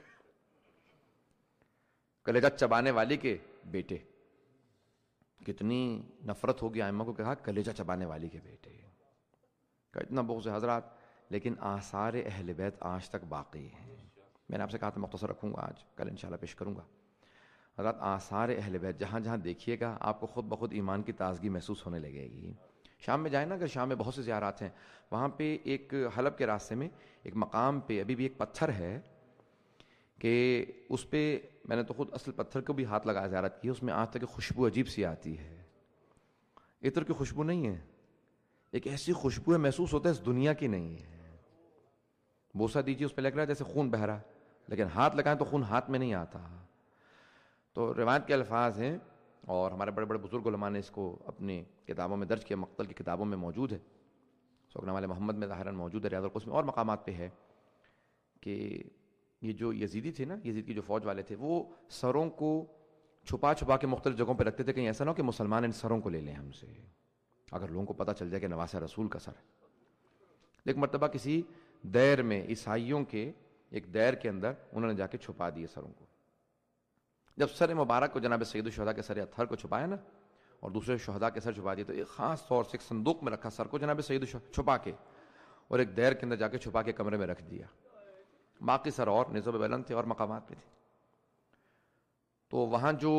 کلیجہ چبانے والی کے بیٹے، کتنی نفرت ہوگی ائمہ کو کہا کلیجہ چبانے والی کے بیٹے کا، اتنا بغض ہے حضرات. لیکن آثار اہل بیت آج تک باقی ہیں. میں نے آپ سے کہا تھا مختصر رکھوں گا، آج کل انشاءاللہ پیش کروں گا. حضرات آثار اہل بیت جہاں جہاں دیکھیے گا آپ کو خود بخود ایمان کی تازگی محسوس ہونے لگے گی. شام میں جائیں نا، اگر شام میں بہت سے زیارات ہیں، وہاں پہ ایک حلب کے راستے میں ایک مقام پہ ابھی بھی ایک پتھر ہے کہ اس پہ میں نے تو خود اصل پتھر کو بھی ہاتھ لگا زیارت کی، اس میں آج تک خوشبو عجیب سی آتی ہے. عطر کی خوشبو نہیں ہے، ایک ایسی خوشبو ہے محسوس ہوتا ہے اس دنیا کی نہیں ہے. بوسہ دیجیے اس پہ لگ رہا ہے جیسے خون بہ رہا، لیکن ہاتھ لگائیں تو خون ہاتھ میں نہیں آتا. تو روایت کے الفاظ ہیں، اور ہمارے بڑے بڑے بزرگ علماء نے اس کو اپنی کتابوں میں درج کیا، مقتل کی کتابوں میں موجود ہے، سوگنا والے محمد میں ظاہراً موجود ہے، ریاض القدس میں اور مقامات پہ ہے، کہ یہ جو یزیدی تھے نا، یزید کی جو فوج والے تھے، وہ سروں کو چھپا چھپا کے مختلف جگہوں پہ رکھتے تھے، کہیں ایسا نہ ہو کہ مسلمان ان سروں کو لے لیں ہم سے، اگر لوگوں کو پتہ چل جائے کہ نواسہ رسول کا سر ہے. ایک مرتبہ کسی دیر میں، عیسائیوں کے ایک دیر کے اندر انہوں نے جا کے چھپا دیے سروں کو. جب سر مبارک کو جناب سید الشہداء کے سر اطہر کو چھپایا نا، اور دوسرے شہداء کے سر چھپا دیے، تو ایک خاص طور سے ایک صندوق میں رکھا سر کو جناب سید چھپا کے، اور ایک دیر کے اندر جا کے چھپا کے کمرے میں رکھ دیا. باقی سر اور نصب بلند تھے اور مقامات پہ تھے. تو وہاں جو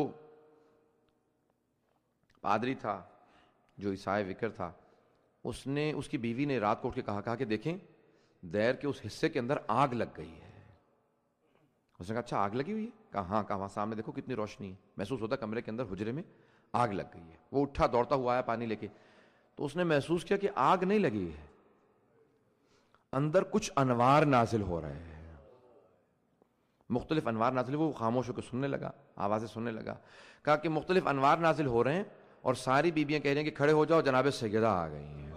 پادری تھا، جو عیسائی وکر تھا، اس کی بیوی نے رات کو اٹھ کے کہا کہ دیکھیں دیر کے اس حصے کے اندر آگ لگ گئی ہے. اس نے کہا اچھا آگ لگی ہوئی ہے؟ کہا ہاں. کہا وہاں سامنے دیکھو کتنی روشنی ہے، محسوس ہوتا کمرے کے اندر حجرے میں آگ لگ گئی ہے. وہ اٹھا دوڑتا ہوا آیا پانی لے کے، تو اس نے محسوس کیا کہ آگ نہیں لگی ہے، اندر کچھ انوار نازل ہو رہے ہیں، مختلف انوار نازل. وہ خاموش ہو کے سننے لگا، آوازیں سننے لگا. کہا کہ مختلف انوار نازل ہو رہے ہیں، اور ساری بیویاں کہہ رہی ہیں کہ کھڑے ہو جاؤ جناب سیدہ آ گئی ہیں.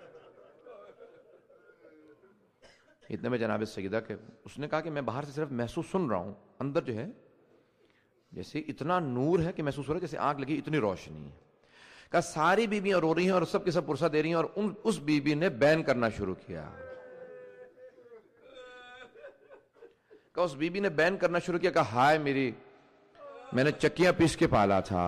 اتنے میں جناب سیدہ کے اس نے کہا کہ میں باہر سے صرف محسوس سن رہا ہوں، اندر جو ہے جیسے اتنا نور ہے کہ محسوس ہو رہا ہے جیسے آگ لگی، اتنی روشنی ہے. کہا ساری بیویاں رو رہی ہیں اور سب کے سب پرسہ دے رہی ہیں، اور اس بیوی نے بین کرنا شروع کیا. کہ اس بیوی نے بین کرنا شروع کیا، کہا ہائے میں نے چکیاں پیس کے پالا تھا،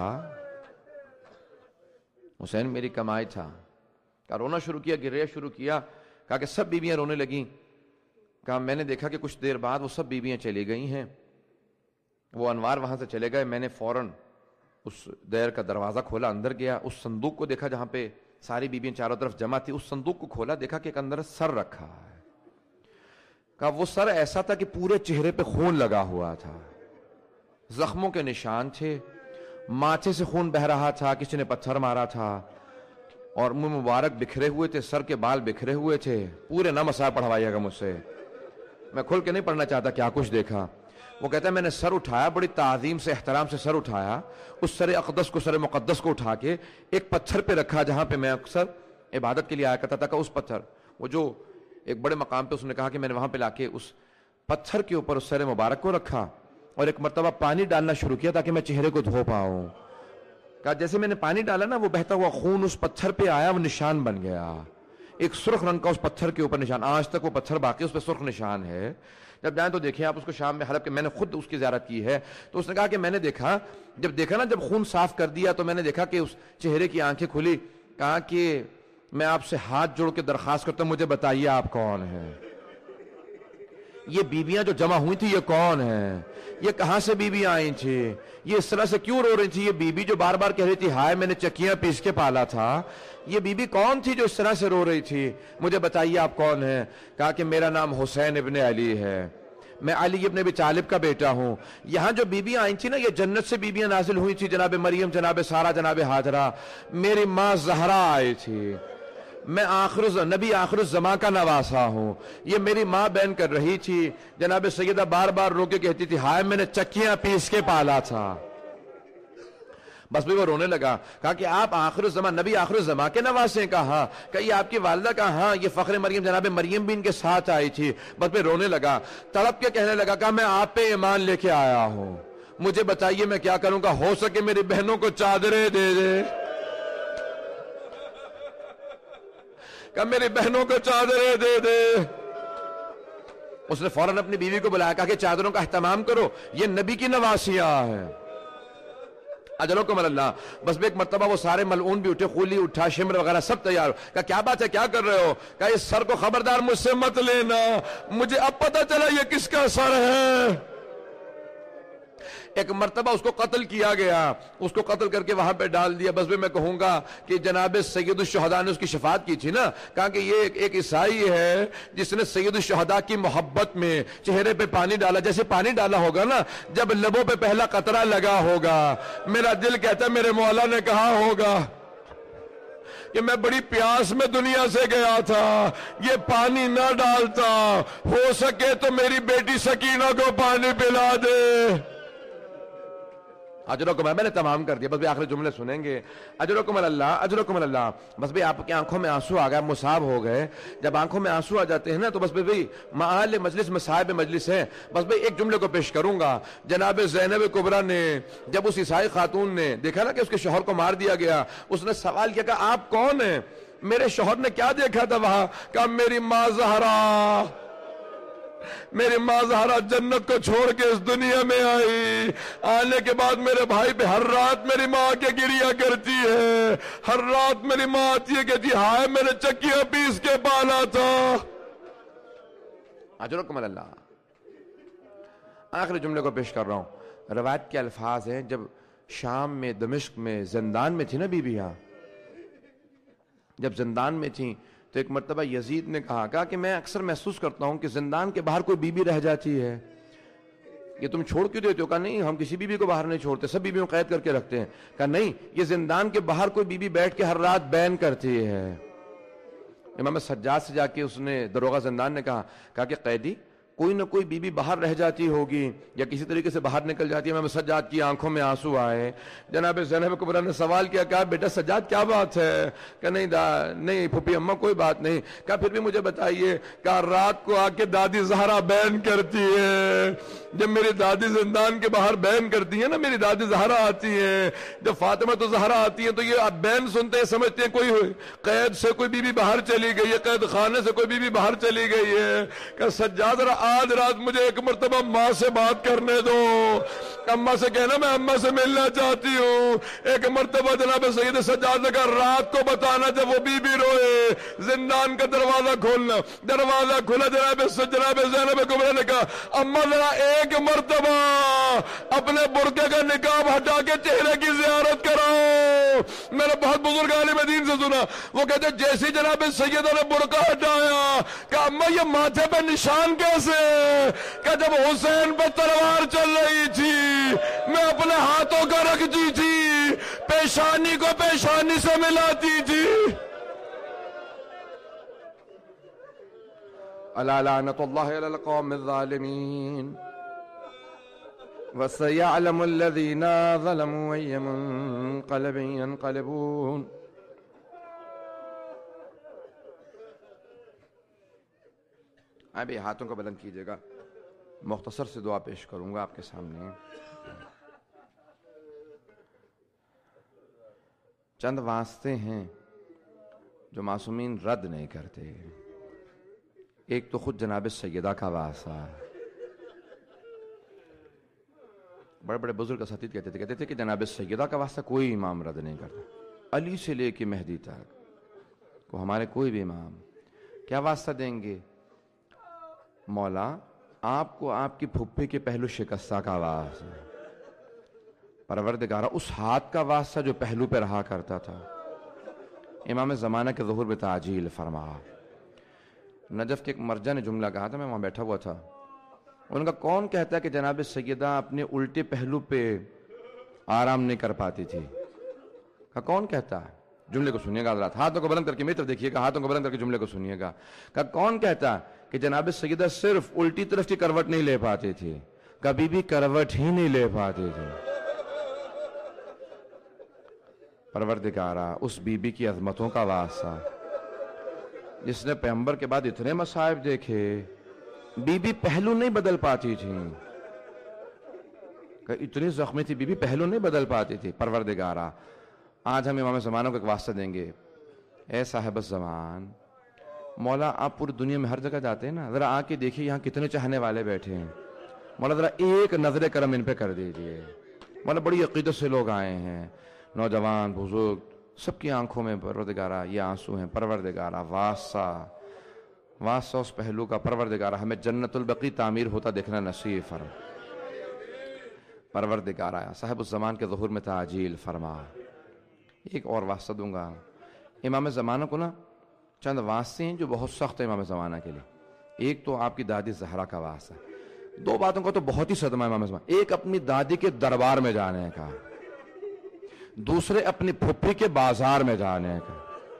حسین میری کمائی تھا. کہا رونا شروع کیا، گریہ شروع کیا. کہا کہ سب بیویاں رونے لگیں. کہا میں نے دیکھا کہ کچھ دیر بعد وہ سب بیویاں چلی گئی ہیں، وہ انوار وہاں سے چلے گئے. میں نے فوراً اس دیر کا دروازہ کھولا، اندر گیا، اس صندوق کو دیکھا جہاں پہ ساری بیویاں چاروں طرف جمع تھی. اس صندوق کو کھولا، دیکھا کہ ایک اندر سر رکھا ہے. کہا وہ سر ایسا تھا کہ پورے چہرے پہ خون لگا ہوا تھا، زخموں کے نشان تھے، ماتھے سے خون بہ رہا تھا، کسی نے پتھر مارا تھا، اور منہ مبارک بکھرے ہوئے تھے، سر کے بال بکھرے ہوئے تھے. پورے نہ مسائل پڑھوائیے گا مجھ سے، میں کھل کے نہیں پڑھنا چاہتا کیا کچھ دیکھا. وہ کہتا ہے میں نے سر اٹھایا، بڑی تعظیم سے احترام سے سر اٹھایا، اس سر اقدس کو، سر مقدس کو اٹھا کے ایک پتھر پہ رکھا جہاں پہ میں اکثر عبادت کے لیے آیا کرتا تھا. کہ اس پتھر، وہ جو ایک بڑے مقام پہ، اس نے کہا کہ میں نے وہاں پہ لا کے اس پتھر کے اوپر اس سر مبارک کو رکھا، اور ایک مرتبہ پانی ڈالنا شروع کیا تاکہ میں چہرے کو دھو پاؤں. کہا جیسے میں نے پانی ڈالا نا، وہ بہتا ہوا خون اس پتھر پہ آیا، وہ نشان بن گیا، ایک سرخ رنگ کا اس پتھر کے اوپر نشان. آج تک وہ پتھر باقی، اس پہ سرخ نشان ہے. جب جائیں تو دیکھیں آپ اس کو شام میں حلب کے، میں نے خود اس کی زیارت کی ہے. تو اس نے کہا کہ میں نے دیکھا، جب خون صاف کر دیا تو میں نے دیکھا کہ اس چہرے کی آنکھیں کھلی. کہا کہ میں آپ سے ہاتھ جوڑ کے درخواست کرتا ہوں، مجھے بتائیے آپ کون ہیں؟ یہ بیویاں جو جمع ہوئی تھی یہ کون ہیں؟ یہ کہاں سے بیویاں آئی تھی؟ یہ اس طرح سے کیوں رو رہی تھی؟ یہ بیوی جو بار بار کہہ رہی تھی ہائے میں نے چکیاں پیس کے پالا تھا، یہ بیوی کون تھی جو اس طرح سے رو رہی تھی؟ مجھے بتائیے آپ کون ہیں؟ کہا کہ میرا نام حسین ابن علی ہے، میں علی ابن ابی طالب کا بیٹا ہوں. یہاں جو بیویاں آئی تھی نا، یہ جنت سے بیویاں نازل ہوئی تھی، جناب مریم، جناب سارہ، جناب ہاجرہ. میری ماں زہرا آئی تھی، میں نبی آخر الزمان کا نواسا ہوں. یہ میری ماں بہن کر رہی تھی. جناب سیدہ بار بار رو کے کہتی تھی ہائے میں نے چکیاں پیس کے پالا تھا. بس بھی وہ رونے لگا. کہا کہ آپ آخر الزمان نبی آخر الزمان کے نواسے. کہا کہ یہ آپ کی والدہ. کہا ہاں یہ فخر مریم جناب مریم بھی ان کے ساتھ آئی تھی. بس بھی رونے لگا, تڑپ کے کہنے لگا کہ میں آپ پہ ایمان لے کے آیا ہوں, مجھے بتائیے میں کیا کروں گا, ہو سکے میری بہنوں کو چادریں دے دے. کہ میری بہنوں کو چادریں دے دے. اس نے فوراً اپنی بیوی کو بلایا, کہا کہ چادروں کا اہتمام کرو, یہ نبی کی نواسیاں ہیں. اجرکم اللہ. بس بھی ایک مرتبہ وہ سارے ملعون بھی اٹھے, خولی اٹھا, شمر وغیرہ سب تیار. کہا کیا بات ہے, کیا کر رہے ہو؟ کہا اس سر کو خبردار مجھ سے مت لینا, مجھے اب پتہ چلا یہ کس کا سر ہے. ایک مرتبہ اس کو قتل کیا گیا, اس کو قتل کر کے وہاں پہ ڈال دیا. بس بھی میں کہوں گا کہ جناب سید الشہداء نے اس کی شفاعت کی تھی نا. کہا کہ یہ ایک عیسائی ہے جس نے سید الشہداء کی محبت میں چہرے پہ پانی ڈالا. جیسے پانی ڈالا ہوگا نا, جب لبوں پہ پہلا قطرہ لگا ہوگا, میرا دل کہتا ہے میرے مولا نے کہا ہوگا کہ میں بڑی پیاس میں دنیا سے گیا تھا, یہ پانی نہ ڈالتا, ہو سکے تو میری بیٹی سکینہ کو پانی پلا دے. اجرکم, میں نے تمام کر دیا. بس بھی آخری جملے سنیں گے. اجرکم اللہ, اجرکم اللہ. بس بھی آپ کی آنکھوں میں آنسو آ گئے, مصاب ہو گئے. جب آنکھوں میں آنسو آ جاتے ہیں نا تو بس بھی معال مجلس مصائب مجلس ہے. بس بھی ایک جملے کو پیش کروں گا. جناب زینب کبریٰ نے جب اس عیسائی خاتون نے دیکھا نا کہ اس کے شوہر کو مار دیا گیا, اس نے سوال کیا کہ آپ کون ہیں؟ میرے شوہر نے کیا دیکھا تھا وہاں؟ کہا میری ماں زہرا, میری ماں زہرا جنت کو چھوڑ کے اس دنیا میں آئی. آنے کے بعد میرے بھائی پہ ہر رات میری ماں کے گریا کرتی ہے, ہر رات میری ماں آتی ہے کہتی ہائے میں نے چکیاں پیس کے پالا تھا. اجرکم اللہ. آخری جملے کو پیش کر رہا ہوں. روایت کے الفاظ ہیں, جب شام میں دمشق میں زندان میں تھی نا بیویاں, جب زندان میں تھیں تو ایک مرتبہ یزید نے کہا کہ میں اکثر محسوس کرتا ہوں کہ زندان کے باہر کوئی بیوی رہ جاتی ہے, یہ تم چھوڑ کیوں دیتے ہو؟ کہا نہیں ہم کسی بیوی کو باہر نہیں چھوڑتے, سب بیویوں کو قید کر کے رکھتے ہیں. کہا نہیں, یہ زندان کے باہر کوئی بیوی بیٹھ کے ہر رات بین کرتی ہے. امام سجاد سے جا کے اس نے دروغہ زندان نے کہا کہ قیدی کوئی نہ کوئی بیوی باہر رہ جاتی ہوگی یا کسی طریقے سے باہر نکل جاتی ہے. امام سجاد کی آنکھوں میں آنسو آئے. جناب زینب کبریٰ نے سوال کیا, کہا بیٹا سجاد کیا بات ہے؟ کہ نہیں پھوپھی اماں کوئی بات نہیں. کہا پھر بھی مجھے بتائیے. کہا رات کو آ کے دادی زہرا بین کرتی ہے. جب میری دادی زندان کے باہر بین کرتی ہے نا, میری دادی زہرا آتی ہے, جب فاطمہ تو زہرا آتی ہے تو یہ بین سنتے ہیں سمجھتے ہیں کوئی قید سے کوئی بیوی باہر چلی گئی ہے, قید خانے سے کوئی بیوی باہر چلی گئی ہے. کہ سجاد آج رات مجھے ایک مرتبہ ماں سے بات کرنے دو, اماں سے کہنا میں اماں سے ملنا چاہتی ہوں. ایک مرتبہ جناب سید سجاد نے کہا رات کو بتانا جب وہ بی بی روئے, زندان کا دروازہ کھولنا. دروازہ کھلا, جناب زینب کبریٰ نے کہا اماں ذرا ایک مرتبہ اپنے برقعے کا نقاب ہٹا کے چہرے کی زیارت کراؤ. میں نے بہت بزرگ عالم دین سے سنا, وہ کہتے جیسے جناب سیدہ نے برقع ہٹایا کہ اماں یہ ماتھے پہ نشان کیسے؟ کہ جب حسین پہ تلوار چل رہی تھی میں اپنے ہاتھوں کا رکھتی تھی, پیشانی کو پیشانی سے ملاتی تھی. الا لعنت اللہ علی القوم الظالمین وسيعلم الذين ظلموا أي منقلب ينقلبون. ابھی ہاتھوں کو بلند کیجئے گا, مختصر سے دعا پیش کروں گا آپ کے سامنے. چند واسطے ہیں جو معصومین رد نہیں کرتے. ایک تو خود جناب سیدہ کا واسطہ ہے. بڑے بڑے بزرگ اساتید کہتے تھے کہ جناب سیدہ کا واسطہ کوئی امام رد نہیں کرتا. علی سے لے کے مہدی تک کو ہمارے کوئی بھی امام کیا واسطہ دیں گے؟ مولا آپ کو آپ کی پھپھی کے پہلو شکستہ کا واسطہ, پروردگارہ اس ہاتھ کا واسطہ جو پہلو پہ رہا کرتا تھا. امام زمانہ کے ظہور میں تعجیل فرما. نجف کے ایک مرجع نے جملہ کہا تھا, میں وہاں بیٹھا ہوا تھا. ان کا کون کہتا ہے کہ جناب سیدہ اپنے الٹے پہلو پہ آرام نہیں کر پاتی تھی؟ کہا کون کہتا ہے؟ جملے کو سنیے گا حضرات، ہاتھوں کو بلند کر کے میری طرف دیکھیے گا، ہاتھوں کو بلند کر کے جملے کو سنیے گا. کہ کون کہتا کہ جناب سیدہ صرف الٹی طرف کی کروٹ نہیں لے پاتے تھے، کبھی بھی کروٹ ہی نہیں لے پاتے تھے. پروردگارا اس بی بی کی عظمتوں کا واسطہ جس نے پیغمبر کے بعد اتنے مصائب دیکھے، بی بی پہلو نہیں بدل پاتی تھی، اتنی زخمی تھی بی بی پہلو نہیں بدل پاتی تھی. پروردگارا آج ہم امام زمانوں کو ایک واسطہ دیں گے. اے صاحب الزمان مولا، آپ پوری دنیا میں ہر جگہ جاتے ہیں نا، ذرا آ کے دیکھیے یہاں کتنے چاہنے والے بیٹھے ہیں. مولا ذرا ایک نظر کرم ان پہ کر دیجیے. مولا بڑی عقیدت سے لوگ آئے ہیں، نوجوان بزرگ، سب کی آنکھوں میں پروردگارا یہ آنسو ہیں. پروردگارا واسطہ اس پہلو کا، پروردگارا ہمیں جنت البقیع تعمیر ہوتا دیکھنا نصیب فرما. پروردگارا صاحب الزمان کے ظہور میں تعجیل فرما. ایک اور واسطہ دوں گا امام زمانہ کو نا، چند واسطے ہیں جو بہت سخت ہیں امام زمانہ کے لیے. ایک تو آپ کی دادی زہرا کا واسطہ، دو باتوں کا تو بہت ہی صدمہ ہے امام زمانہ. ایک اپنی دادی کے دربار میں جانے کا، دوسرے اپنی پھپھی کے بازار میں جانے کا.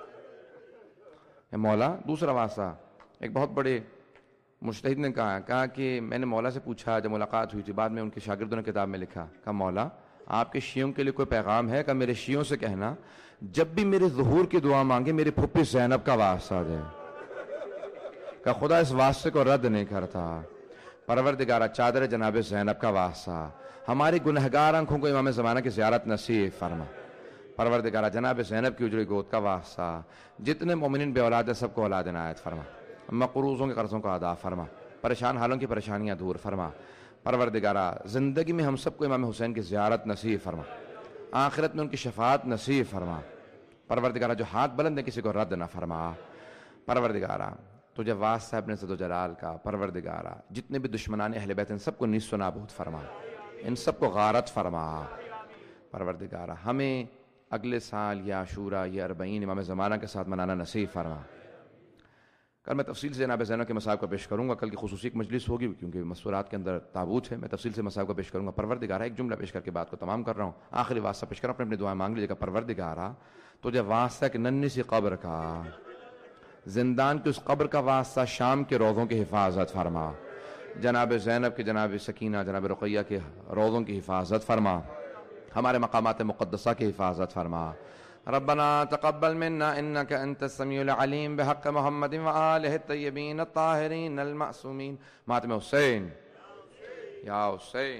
مولا دوسرا واسطہ، ایک بہت بڑے مجتہد نے کہا کہ میں نے مولا سے پوچھا جب ملاقات ہوئی تھی، بعد میں ان کے شاگردوں نے کتاب میں لکھا، کہا مولا آپ کے شیعوں کے لیے کوئی پیغام ہے؟ کہ میرے شیعوں سے کہنا جب بھی میرے ظہور کی دعا مانگے میری پھپھی زینب کا واسطہ دے. کہ خدا اس واسطے کو رد نہیں کرتا. پروردگارہ چادر جناب زینب کا واسطہ، ہماری گنہگار آنکھوں کو امام زمانہ کی زیارت نصیب فرما. پروردگارہ جناب زینب کی اجڑی گود کا واسطہ، جتنے مومنین بے اولاد ہیں سب کو اولاد عنایت فرما. مقروضوں کے قرضوں کو ادا فرما، پریشان حالوں کی پریشانیاں دور فرما. پروردگارہ زندگی میں ہم سب کو امام حسین کی زیارت نصیب فرما، آخرت میں ان کی شفاعت نصیب فرما. پروردگارہ جو ہاتھ بلند ہے کسی کو رد نہ فرما. پروردگارہ تجھے واسطہ اپنے عزت و جلال کا، پروردگارہ جتنے بھی دشمنان اہل بیت ان سب کو نیست و نابود فرما، ان سب کو غارت فرما. پروردگارہ ہمیں اگلے سال یا عاشوراء یا اربعین امام زمانہ کے ساتھ منانا نصیب فرما. کل میں تفصیل سے جناب زینب کے مصائب کو پیش کروں گا. کل کی خصوصی ایک مجلس ہوگی کیونکہ مسورات کے اندر تابوت ہے. میں تفصیل سے مصائب کو پیش کروں گا. پروردگارہ ایک جملہ پیش کر کے بات کو تمام کر رہا ہوں. آخری واسطہ پیش کر رہا ہوں، اپنی دعائیں مانگ لیجیے گا. پروردگارہ تجھے واسطہ کہ ننھی سی قبر کا، زندان کی اس قبر کا واسطہ، شام کے روضوں کی حفاظت فرما. جناب زینب کے، جناب سکینہ، جناب رقیہ کے روضوں کی حفاظت فرما. ہمارے مقامات مقدسہ کی حفاظت فرما. ربنا تقبل منا انك انت السميع العليم بحق محمد وآلہ الطیبین الطاہرین المعصومین. ماتم حسین یا حسین.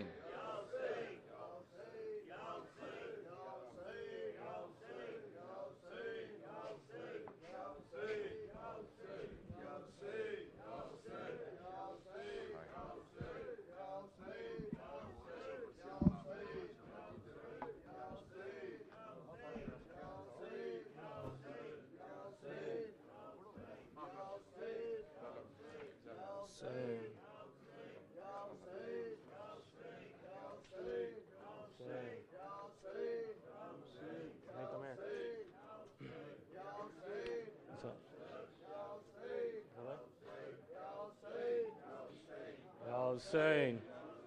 Hussein.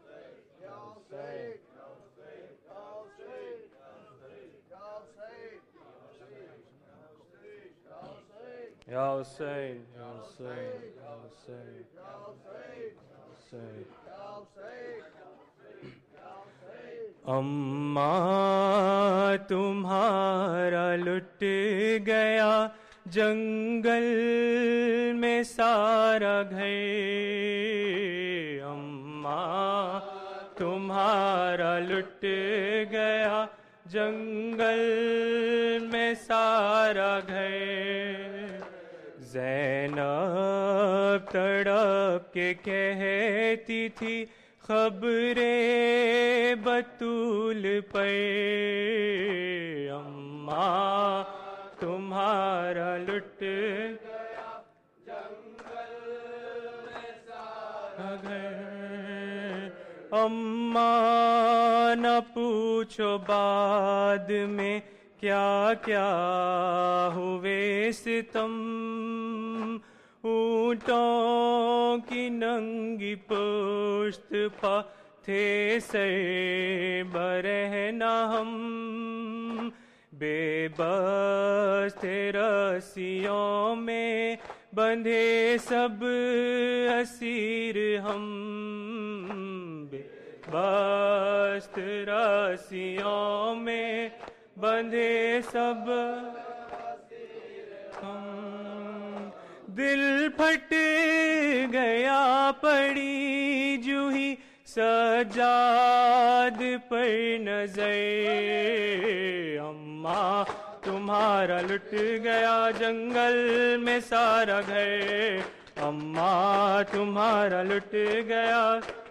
Ya Hussein, Ya Hussein, Ya Hussein, Hussein. اماں تمہارا لٹ گیا جنگل میں سارا گھر، اماں تمہارا لٹ گیا جنگل میں سارا گھر، زینب تڑپ کے کہتی تھی خبر بطول پہ، اماں تمہارا لٹ گیا جنگل میں سارا گھر، اماں نہ پوچھو بعد میں کیا کیا ہوئے ستم، اونٹوں کی ننگی پشت پا تھے سر برہنہ ہم، بے بس تھے رسیوں میں بندھے سب اسیر ہم، بے بس تھے رسیوں میں بندھے سب ہم، دل پھٹ گیا پڑی جوہی سجاد پر نظر، اماں تمہارا لٹ گیا جنگل میں سارا گھر، اماں تمہارا لٹ گیا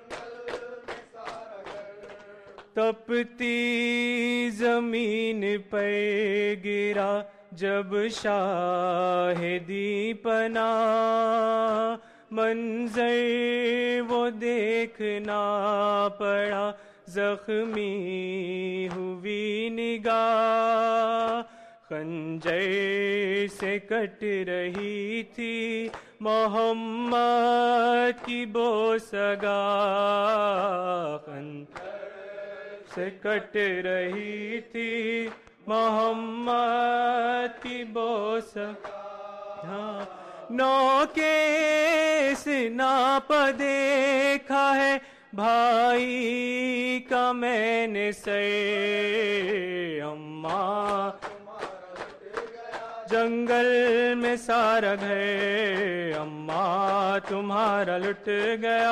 تپتی زمین پر گرا جب شاہدی پنا، منظر وہ دیکھنا پڑا زخمی ہوئی نگاہ، خنجر سے کٹ رہی تھی محمد کی بوسگاہ، خنجر سے کٹ رہی تھی محمد کی بوسگاہ، نو کیس ناپ دیکھا ہے بھائی کا میں نے سر، اماں جنگل میں سارا گھر، اماں تمہارا لٹ گیا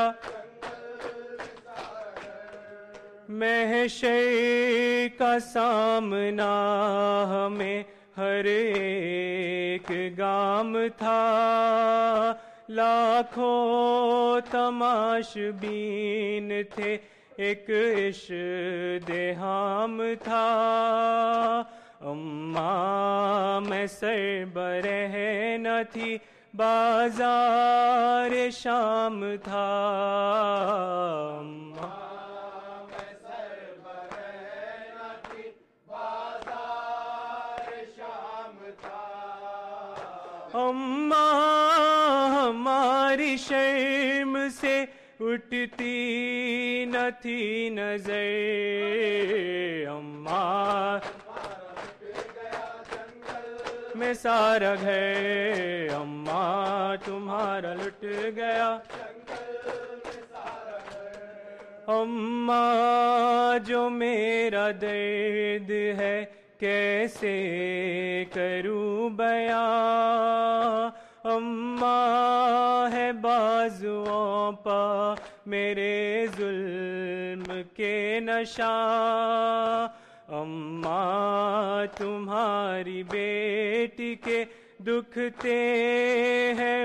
محشر کا سامنا ہمیں ہر ایک گام تھا، لاکھوں تماشبین تھے ایک اشتہام تھا، اماں میں سربراہ نہ تھی بازار شام تھا، اماں اماں ہماری شرم سے اٹھتی نہ تھی نظر، اماں میں سارا گھر، اماں تمہارا لٹ گیا اماں جو میرا درد ہے کیسے کروں بیان، اماں ہے بازوؤں پا میرے ظلم کے نشان، اماں تمہاری بیٹی کے دکھتے ہیں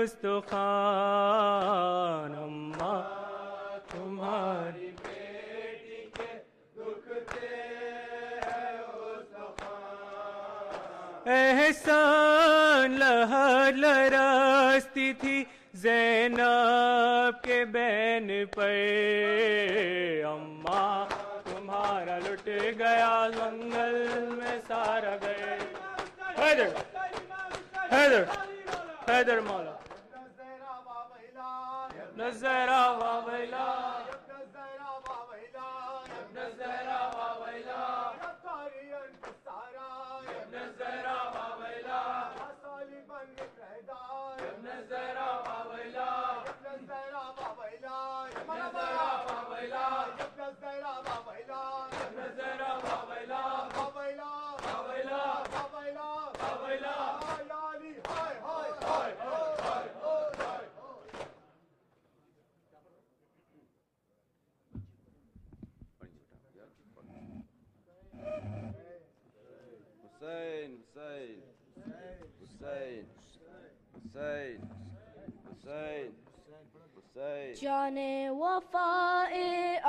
استخوان، اماں تمہاری بیٹی کے دکھتے ہیں استخوان، احسان لہر لرزتی تھی زینب کے بین پر، اماں تمہارا لٹ گیا جنگل میں سارا گئے، حیدر حیدر حیدر مولا نظرا واویلا نظرا واویلا نظرا واویلا نظرا واویلا صالباً قیدار نظرا واویلا نظرا واویلا نظرا واویلا نظرا واویلا نظرا واویلا واویلا واویلا واویلا واویلا یا علی ہائے ہائے ہائے ہائے حسین حسین حسین حسین حسین حسین جانے وفائے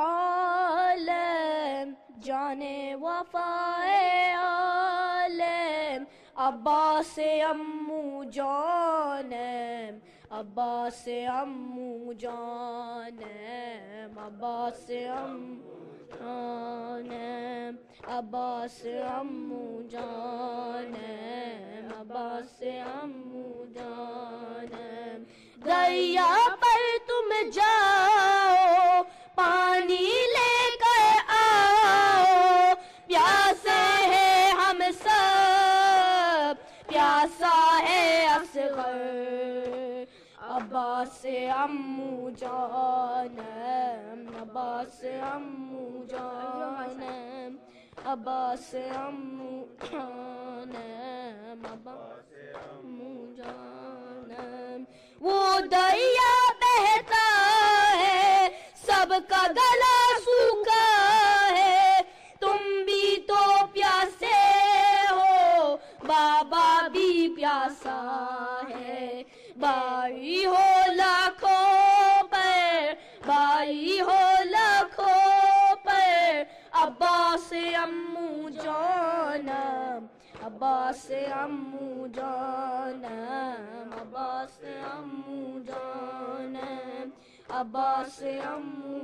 عالم جانے وفائے عالم عباس امو جانم عباس امو جانم عباس امو جانم عباس امو جانم عباس امو جانم دریا پر تم جاؤ پانی لے کر آؤ پیاسے ہیں ہم عباس عمو جانم عباس عمو جانم عباس عمو جانم عباس عمو جانم وہ دریا بہتا ہے سب کا گلا سوکھا ہے تم بھی تو پیاسے ہو بابا بھی پیاسا ہے بھائی ہو لاکھوں پر بھائی ہو لاکھوں پر عباس عمو جانم عباس عمو جانم عباس عمو جانم عباس عمو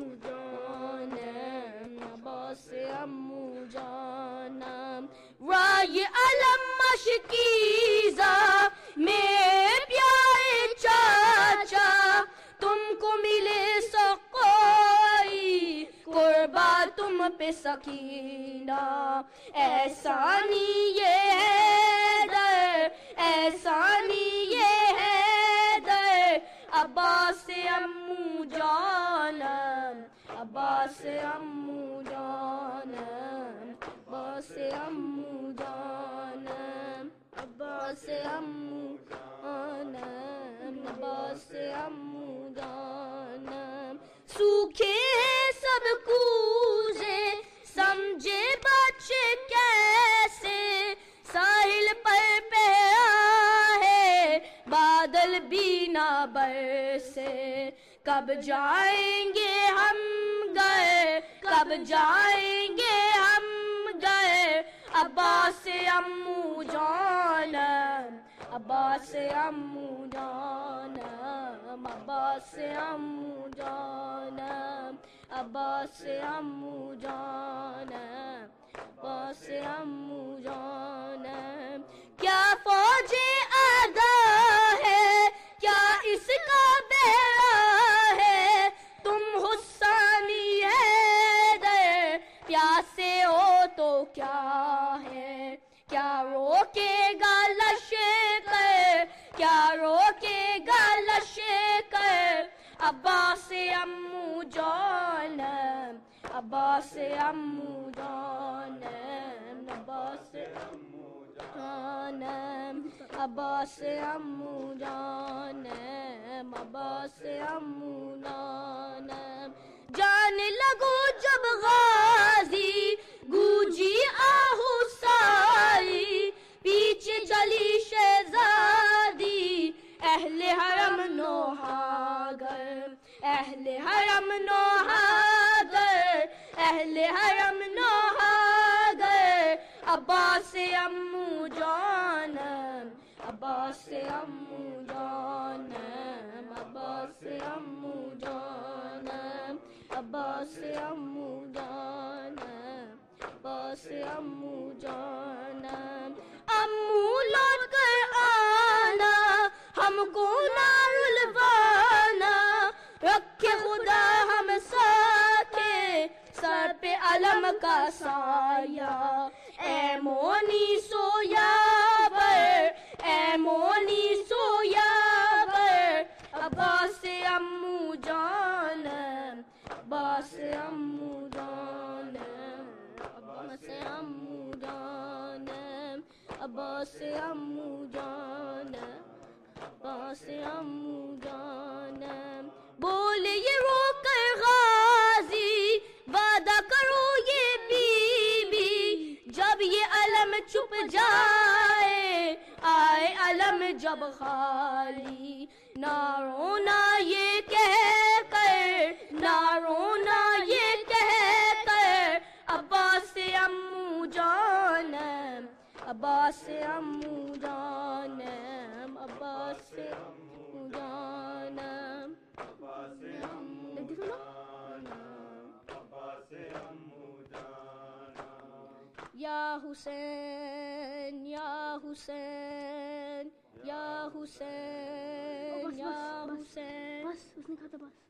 جانم عباس عمو جانم رائے علم مشکیزہ میں پیارے چاچا تم کو ملے سقائی قربا تم پہ سکینہ احسانی یہ ہے در احسانی یہ ہے در عباس عمو جانم عباس عمو جانم عباس عمو جانم عباس عمو جانم عباس عمو جانم سوکھے ہیں سب کوزے سمجھے بچے کیسے ساحل پر پہرا ہے بادل بھی نہ برسے کب جائیں گے ہم گئے کب جائیں گے ہم گئے عباس عمو جانم عباس عمو جانم عباس عمو جانم عباس عمو جانم عباس عمو جانم کیا فوج ادا ہے کیا اس کا بیڑا ہے تم حسانی حیدر پیاسے ہو تو کیا ہے کیا روکے گا لشکر کیا روکے گا لشکر عباس عمو جانم عباس عمو جانم عباس عمو جانم عباس عمو جانم عباس عمو جانم جان لگو جب غازی گوجی آہو ساری پیچھے چلی شہزادی اہل حرم نوحاگر اہل حرم نوحاگر اہل حرم نوحاگر عباس عمو جانم عباس عمو جانم عباس عمو جانم عباس عمو جانم عباس عمو جانم عمو لوٹ کر آنا ہم کو نہ رلوانا رکھے خدا ہم ساتھے سر پہ علم کا سایہ اے مونی سویا بر اے مونی سویا بر عباس عمو جانم عباس عمو جانم عباس عمو جانم عباس عمو جانم عباس عمو جانم بولے یہ رو کر غازی وعدہ کرو یہ بی بی جب یہ علم چھپ جائے آئے علم جب خالی نہ رونا یہ کہہ کر نہ رونا یہ کہہ کر عباس عمو جانم عباس عمو جانم عباس عمو جانم عباس عمو جانم عباس عمو جانم یا حسین یا حسین یا حسین یا حسین بس اس نے کہا تھا بس